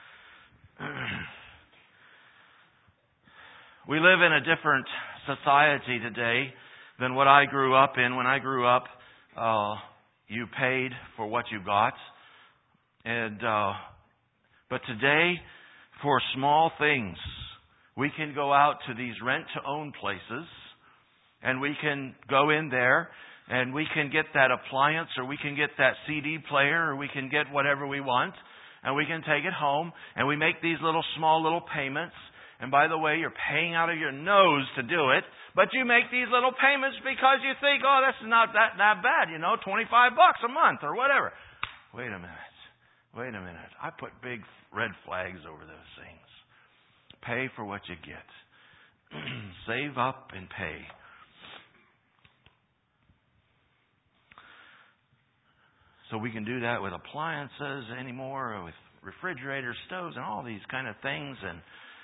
We live in a different society today than what I grew up in. When I grew up, you paid for what you got. But today, for small things, we can go out to these rent-to-own places, and we can go in there, and we can get that appliance, or we can get that CD player, or we can get whatever we want, and we can take it home, and we make these small little payments. And by the way, you're paying out of your nose to do it, but you make these little payments because you think, oh, that's not that bad, $25 a month or whatever. Wait a minute. I put big red flags over those things. Pay for what you get. Save up and pay. So we can do that with appliances anymore, or with refrigerators, stoves, and all these kind of things. And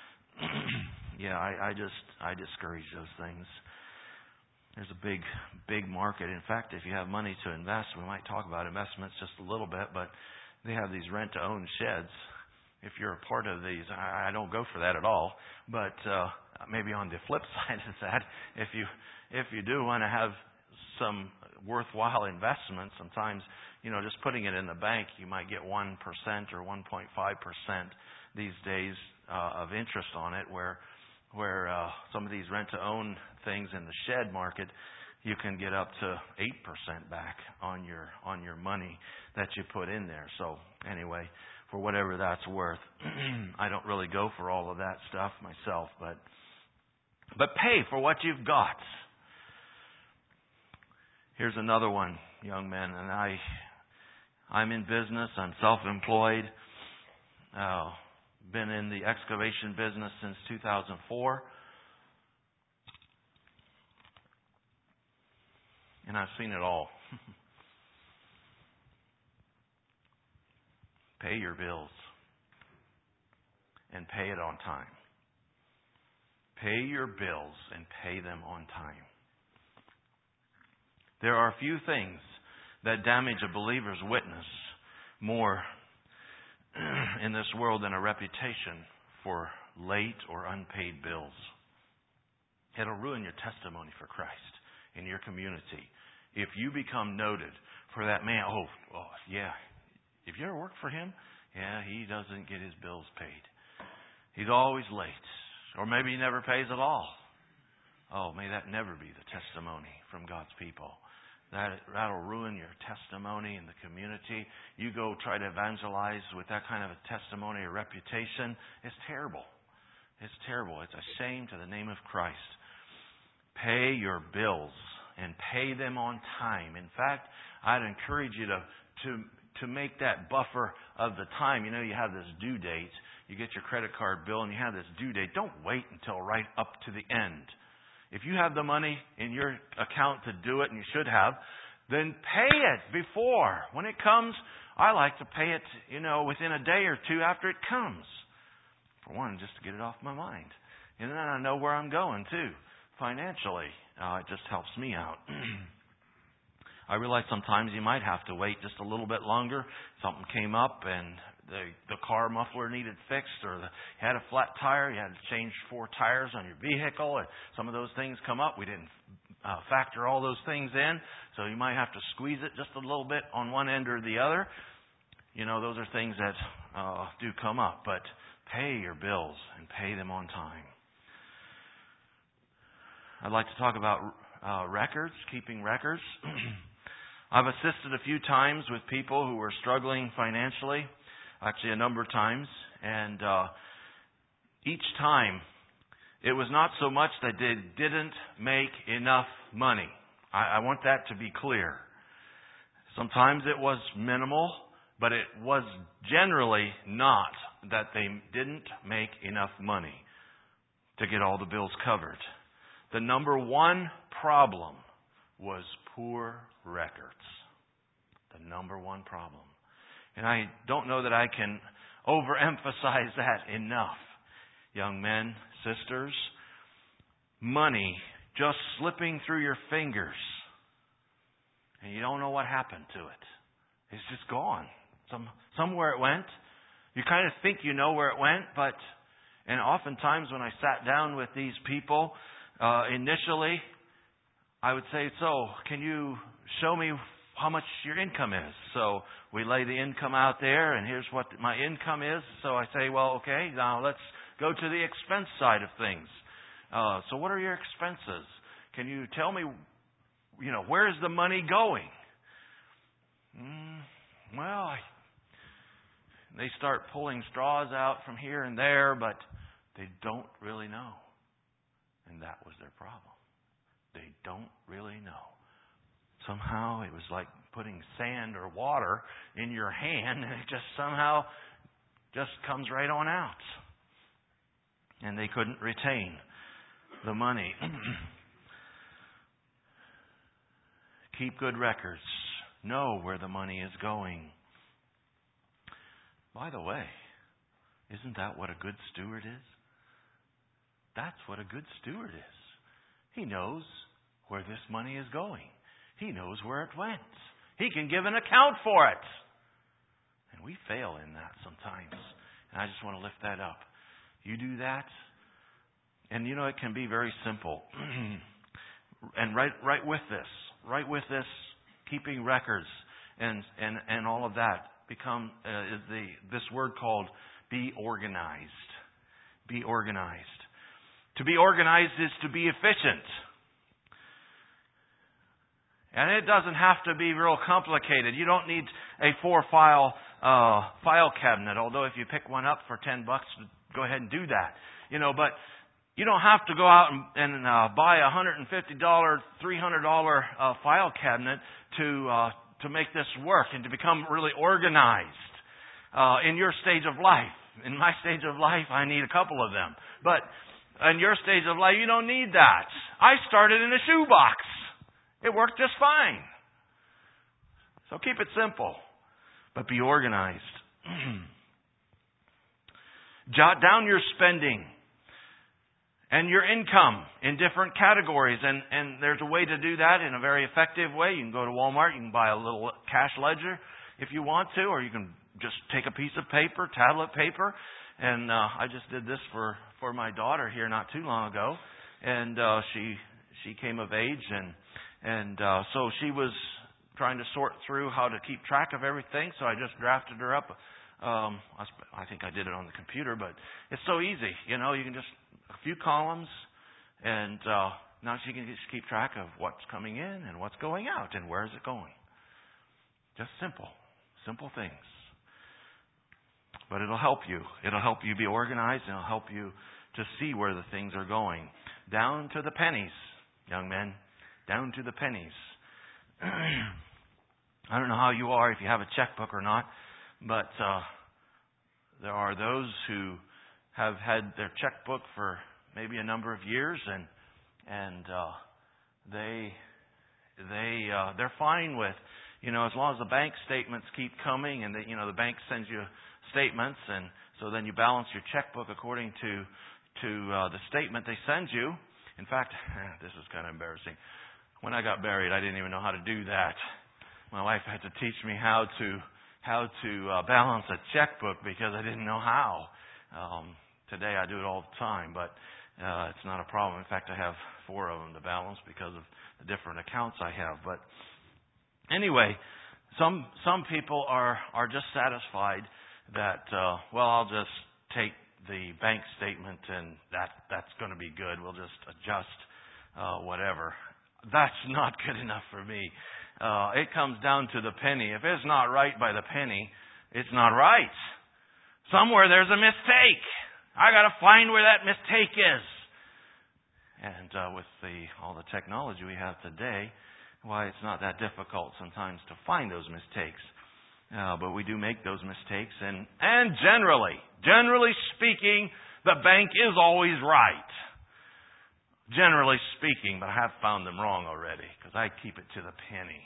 I discourage those things. There's a big market. In fact, if you have money to invest, we might talk about investments just a little bit, but they have these rent-to-own sheds. If you're a part of these, I don't go for that at all, but maybe on the flip side of that, if you do want to have some worthwhile investment, sometimes, just putting it in the bank, you might get 1% or 1.5% these days of interest on it, where some of these rent-to-own things in the shed market, you can get up to 8% back on your money that you put in there. So anyway, for whatever that's worth, I don't really go for all of that stuff myself, but pay for what you've got. Here's another one, young men, and I'm in business. I'm self-employed. Been in the excavation business since 2004. And I've seen it all. Pay your bills. And pay it on time. Pay your bills and pay them on time. There are few things that damage a believer's witness more in this world than a reputation for late or unpaid bills. It'll ruin your testimony for Christ in your community. If you become noted for that man, if you ever worked for him, he doesn't get his bills paid. He's always late. Or maybe he never pays at all. Oh, may that never be the testimony from God's people. That'll ruin your testimony in the community. You go try to evangelize with that kind of a testimony or reputation. It's terrible. It's terrible. It's a shame to the name of Christ. Pay your bills and pay them on time. In fact, I'd encourage you to make that buffer of the time. You have this due date. You get your credit card bill and you have this due date. Don't wait until right up to the end. If you have the money in your account to do it, and you should have, then pay it before. When it comes, I like to pay it, within a day or two after it comes. For one, just to get it off my mind. And then I know where I'm going, too, financially. It just helps me out. I realize sometimes you might have to wait just a little bit longer. Something came up and the car muffler needed fixed, or you had a flat tire, you had to change 4 tires on your vehicle, and some of those things come up. We didn't factor all those things in, so you might have to squeeze it just a little bit on one end or the other. Those are things that do come up, but pay your bills and pay them on time. I'd like to talk about records, keeping records. I've assisted a few times with people who were struggling financially, actually a number of times, and each time it was not so much that they didn't make enough money. I want that to be clear. Sometimes it was minimal, but it was generally not that they didn't make enough money to get all the bills covered. The number one problem was poor records. The number one problem. And I don't know that I can overemphasize that enough. Young men, sisters, money just slipping through your fingers. And you don't know what happened to it. It's just gone. Somewhere it went. You kind of think you know where it went, and oftentimes when I sat down with these people, initially, I would say, so, can you show me how much your income is? So we lay the income out there, and here's what my income is. So I say, well, okay, now let's go to the expense side of things. So what are your expenses? Can you tell me, where is the money going? They start pulling straws out from here and there, but they don't really know. And that was their problem. They don't really know. Somehow it was like putting sand or water in your hand, and it just somehow just comes right on out. And they couldn't retain the money. Keep good records. Know where the money is going. By the way, isn't that what a good steward is? That's what a good steward is. He knows where this money is going. He knows where it went. He can give an account for it. And we fail in that sometimes. And I just want to lift that up. You do that, and it can be very simple. And right with this, keeping records and all of that is this word called be organized. Be organized. To be organized is to be efficient. And it doesn't have to be real complicated. You don't need a 4-file file cabinet, although if you pick one up for $10, go ahead and do that. But you don't have to go out and buy a $150, $300 file cabinet to make this work and to become really organized in your stage of life. In my stage of life, I need a couple of them. But in your stage of life, you don't need that. I started in a shoebox. It worked just fine. So keep it simple, but be organized. Jot down your spending and your income in different categories. And there's a way to do that in a very effective way. You can go to Walmart. You can buy a little cash ledger if you want to, or you can just take a piece of paper, tablet paper. And I just did this for my daughter here not too long ago. And she came of age, and so she was trying to sort through how to keep track of everything. So I just drafted her up. I think I did it on the computer, but it's so easy. You can just a few columns, and now she can just keep track of what's coming in and what's going out and where is it going. Just simple things. But it'll help you. It'll help you be organized, and it'll help you to see where the things are going. Down to the pennies, young men. Down to the pennies. I don't know how you are, if you have a checkbook or not, but there are those who have had their checkbook for maybe a number of years, and they're fine with, as long as the bank statements keep coming, and the bank sends you statements, and so then you balance your checkbook according to the statement they send you. In fact, this is kind of embarrassing. When I got married, I didn't even know how to do that. My wife had to teach me how to balance a checkbook because I didn't know how. Today I do it all the time, but it's not a problem. In fact, I have 4 of them to balance because of the different accounts I have. But anyway, some people are just satisfied that I'll just take the bank statement and that's going to be good. We'll just adjust whatever. That's not good enough for me. It comes down to the penny. If it's not right by the penny, it's not right. Somewhere there's a mistake. I got to find where that mistake is. And with all the technology we have today, why it's not that difficult sometimes to find those mistakes. But we do make those mistakes. And generally speaking, the bank is always right. Generally speaking, but I have found them wrong already because I keep it to the penny.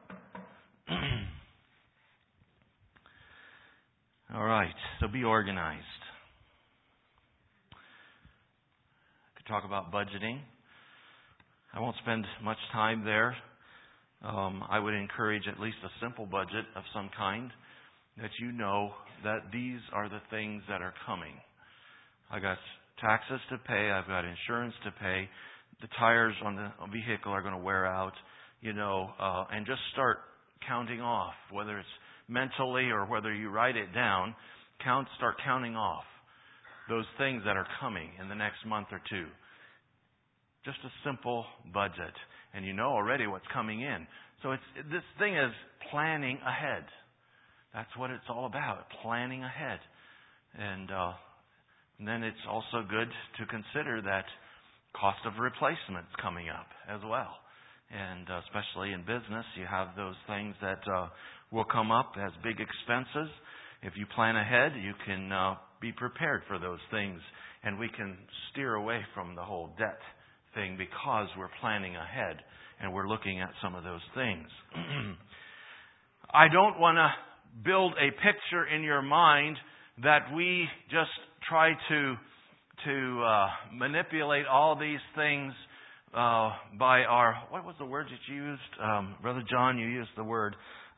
All right, so be organized. Talk about budgeting. I won't spend much time there. I would encourage at least a simple budget of some kind, that you know that these are the things that are coming. I got taxes to pay. I've got insurance to pay. The tires on the vehicle are going to wear out, and just start counting off, whether it's mentally or whether you write it down. Start counting off those things that are coming in the next month or two. Just a simple budget. And you know already what's coming in. So this thing is planning ahead. That's what it's all about, planning ahead. And then it's also good to consider that cost of replacement's coming up as well. And especially in business, you have those things that will come up as big expenses. If you plan ahead, you can be prepared for those things. And we can steer away from the whole debt thing because we're planning ahead and we're looking at some of those things. I don't want to build a picture in your mind that we just try to manipulate all these things by our, what was the word that you used? Brother John, you used the word,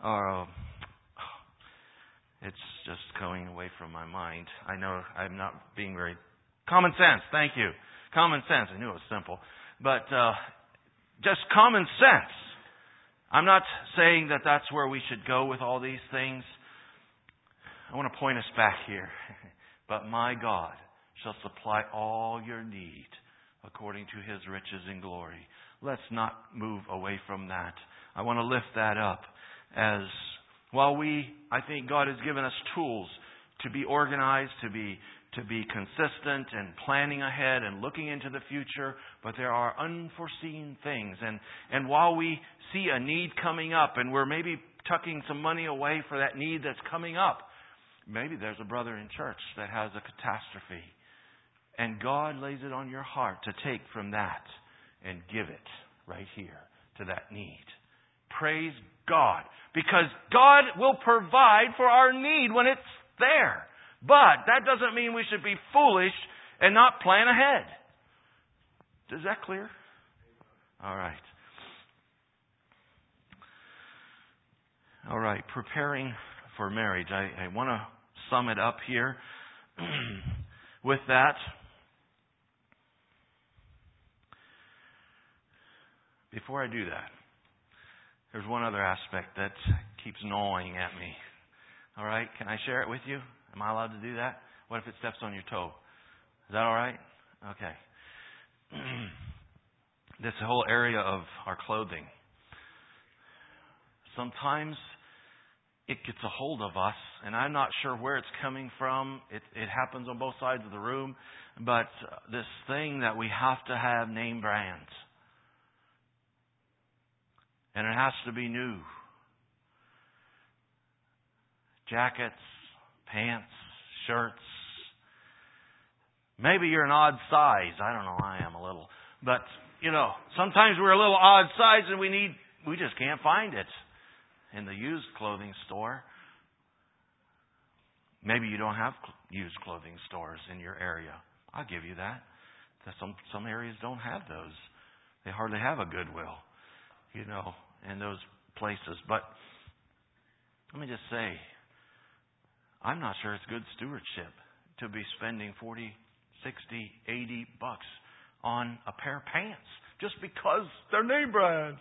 it's just going away from my mind. I know I'm not being very, common sense, thank you. Common sense. I knew it was simple. But just common sense. I'm not saying that that's where we should go with all these things. I want to point us back here. But my God shall supply all your need according to His riches in glory. Let's not move away from that. I want to lift that up as while I think God has given us tools to be organized, to be consistent and planning ahead and looking into the future, but there are unforeseen things. And while we see a need coming up and we're maybe tucking some money away for that need that's coming up, maybe there's a brother in church that has a catastrophe. And God lays it on your heart to take from that and give it right here to that need. Praise God. Because God will provide for our need when it's there. But that doesn't mean we should be foolish and not plan ahead. Is that clear? All right. All right. Preparing for marriage. I want to sum it up here with that. Before I do that, there's one other aspect that keeps gnawing at me. All right? Can I share it with you? Am I allowed to do that? What if it steps on your toe? Is that all right? Okay. This whole area of our clothing. Sometimes it gets a hold of us, and I'm not sure where it's coming from. It happens on both sides of the room. But this thing that we have to have name brands. And it has to be new. Jackets, pants, shirts. Maybe you're an odd size. I don't know. I am a little. But, sometimes we're a little odd size and we just can't find it in the used clothing store. Maybe you don't have used clothing stores in your area. I'll give you that. Some areas don't have those. They hardly have a Goodwill, in those places. But let me just say, I'm not sure it's good stewardship to be spending $40, $60, $80 on a pair of pants just because they're name brand.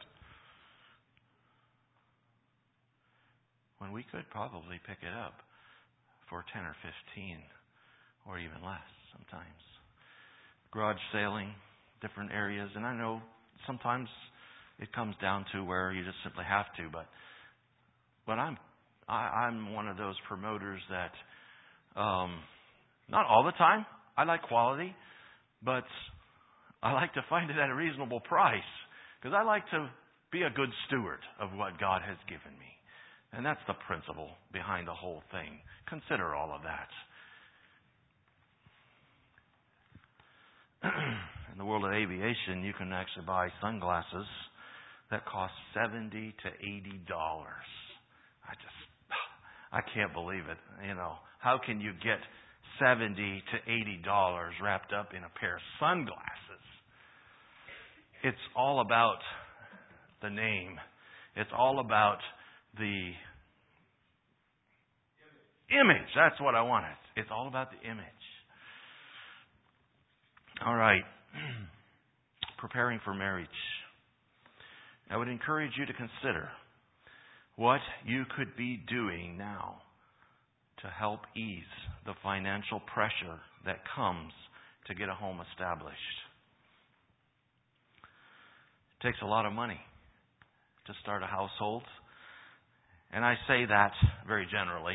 When we could probably pick it up for 10 or 15 or even less sometimes. Garage sailing, different areas. And I know sometimes it comes down to where you just simply have to. But I'm one of those promoters that not all the time. I like quality, but I like to find it at a reasonable price because I like to be a good steward of what God has given me. And that's the principle behind the whole thing. Consider all of that. In the world of aviation, you can actually buy sunglasses that cost $70 to $80. I can't believe it. How can you get $70 to $80 wrapped up in a pair of sunglasses? It's all about the name. It's all about the image. That's what I wanted. It's all about the image. All right. Preparing for marriage. I would encourage you to consider what you could be doing now to help ease the financial pressure that comes to get a home established. It takes a lot of money to start a household. And I say that very generally.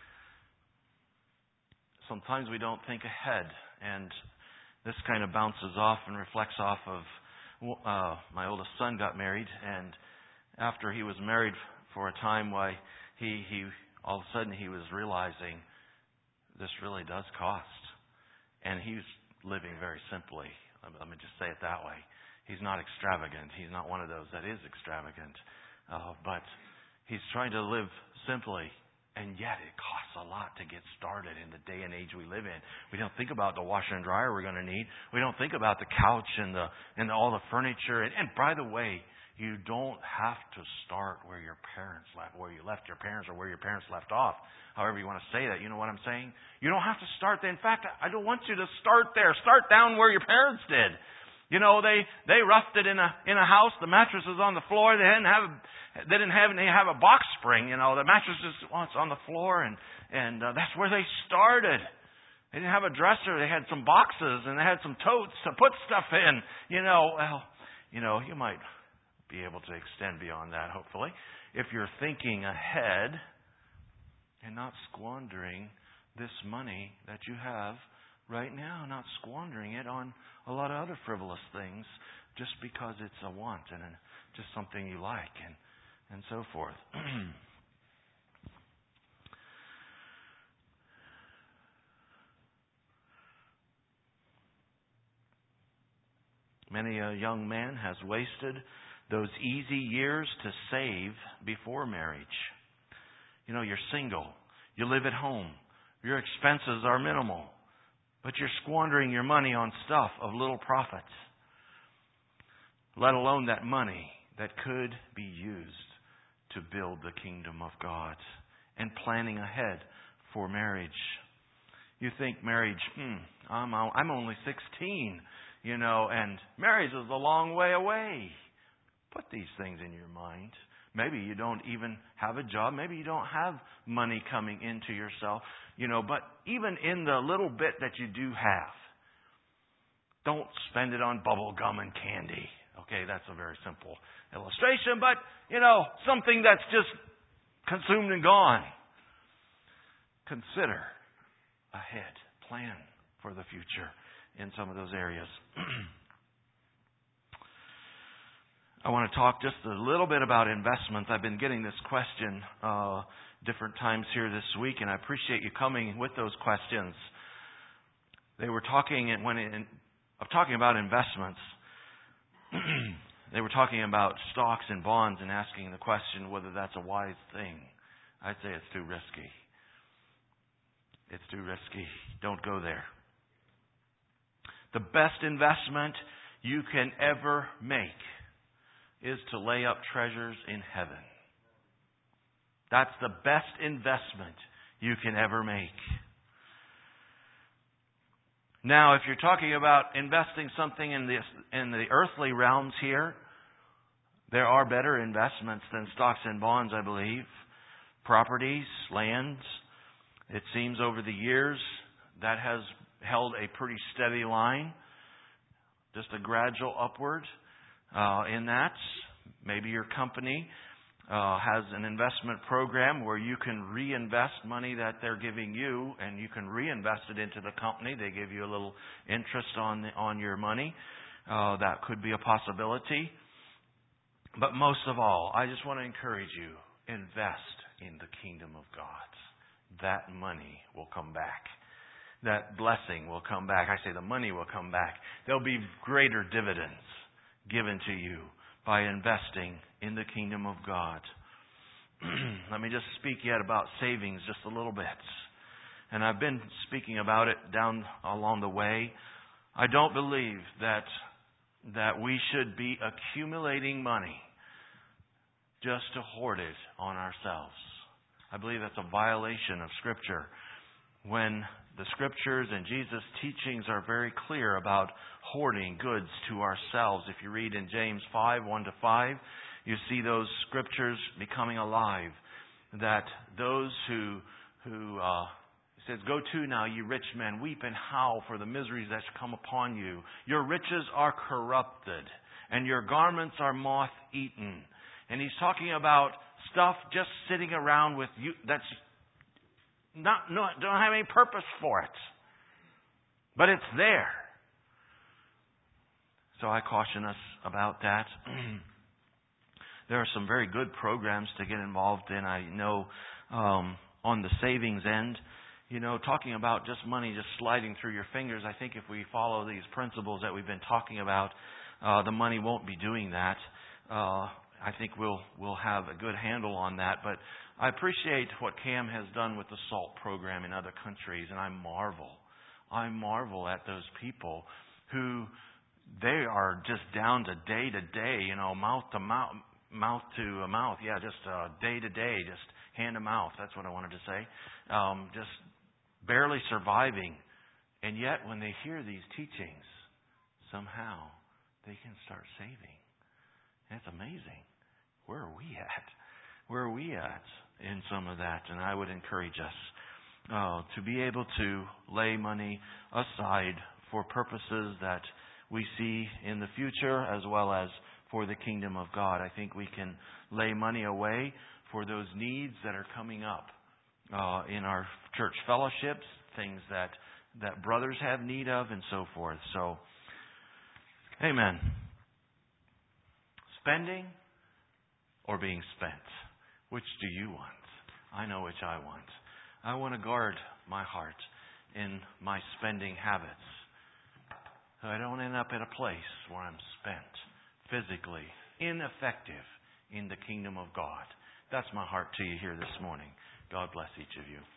Sometimes we don't think ahead, and this kind of bounces off and reflects off of my oldest son got married, and after he was married for a time, he all of a sudden he was realizing this really does cost, and he's living very simply. Let me just say it that way. He's not extravagant. He's not one of those that is extravagant, but he's trying to live simply. And yet it costs a lot to get started in the day and age we live in. We don't think about the washer and dryer we're going to need. We don't think about the couch and all the furniture. And by the way, you don't have to start where your parents left, where you left your parents, or where your parents left off. However you want to say that. You know what I'm saying? You don't have to start there. In fact, I don't want you to start there. Start down where your parents did. They roughed it in a house. The mattress was on the floor. They didn't have a box spring. The mattress it's on the floor, and that's where they started. They didn't have a dresser. They had some boxes, and they had some totes to put stuff in. You might be able to extend beyond that, hopefully, if you're thinking ahead and not squandering this money that you have right now, not squandering it on a lot of other frivolous things just because it's a want and just something you like and so forth. Many a young man has wasted those easy years to save before marriage. You're single. You live at home. Your expenses are minimal. But you're squandering your money on stuff of little profit, let alone that money that could be used to build the kingdom of God and planning ahead for marriage. You think marriage, I'm only 16, and marriage is a long way away. Put these things in your mind. Maybe you don't even have a job. Maybe you don't have money coming into yourself. But even in the little bit that you do have, don't spend it on bubble gum and candy. Okay, that's a very simple illustration, but, something that's just consumed and gone. Consider ahead. Plan for the future in some of those areas. I want to talk just a little bit about investments. I've been getting this question different times here this week, and I appreciate you coming with those questions. They were talking about investments. They were talking about stocks and bonds and asking the question whether that's a wise thing. I'd say it's too risky. It's too risky. Don't go there. The best investment you can ever make is to lay up treasures in heaven. That's the best investment you can ever make. Now, if you're talking about investing something in the earthly realms here, there are better investments than stocks and bonds, I believe. Properties, lands. It seems over the years that has held a pretty steady line, just a gradual upward in that. Maybe your company has an investment program where you can reinvest money that they're giving you, and you can reinvest it into the company. They give you a little interest on your money. That could be a possibility. But most of all, I just want to encourage you, invest in the kingdom of God. That money will come back. That blessing will come back. I say the money will come back. There'll be greater dividends given to you by investing in the kingdom of God. Let me just speak yet about savings just a little bit. And I've been speaking about it down along the way. I don't believe that we should be accumulating money just to hoard it on ourselves. I believe that's a violation of Scripture. When the Scriptures and Jesus' teachings are very clear about hoarding goods to ourselves. If you read in James 5, 1-5, you see those Scriptures becoming alive. That those who says, "Go to now, ye rich men, weep and howl for the miseries that shall come upon you. Your riches are corrupted, and your garments are moth-eaten." And he's talking about stuff just sitting around with you that's don't have any purpose for it. But it's there. So I caution us about that. There are some very good programs to get involved in. I know on the savings end, talking about just money just sliding through your fingers, I think if we follow these principles that we've been talking about, the money won't be doing that. I think we'll have a good handle on that. But I appreciate what Cam has done with the SALT program in other countries, and I marvel at those people who they are just down to day, mouth to mouth, just day to day, just hand to mouth. That's what I wanted to say. Just barely surviving, and yet when they hear these teachings, somehow they can start saving. That's amazing. Where are we at? Where are we at in some of that? And I would encourage us to be able to lay money aside for purposes that we see in the future as well as for the kingdom of God. I think we can lay money away for those needs that are coming up in our church fellowships, things that brothers have need of, and so forth. So, amen. Spending or being spent? Which do you want? I know which I want. I want to guard my heart in my spending habits, so I don't end up at a place where I'm spent physically, ineffective in the kingdom of God. That's my heart to you here this morning. God bless each of you.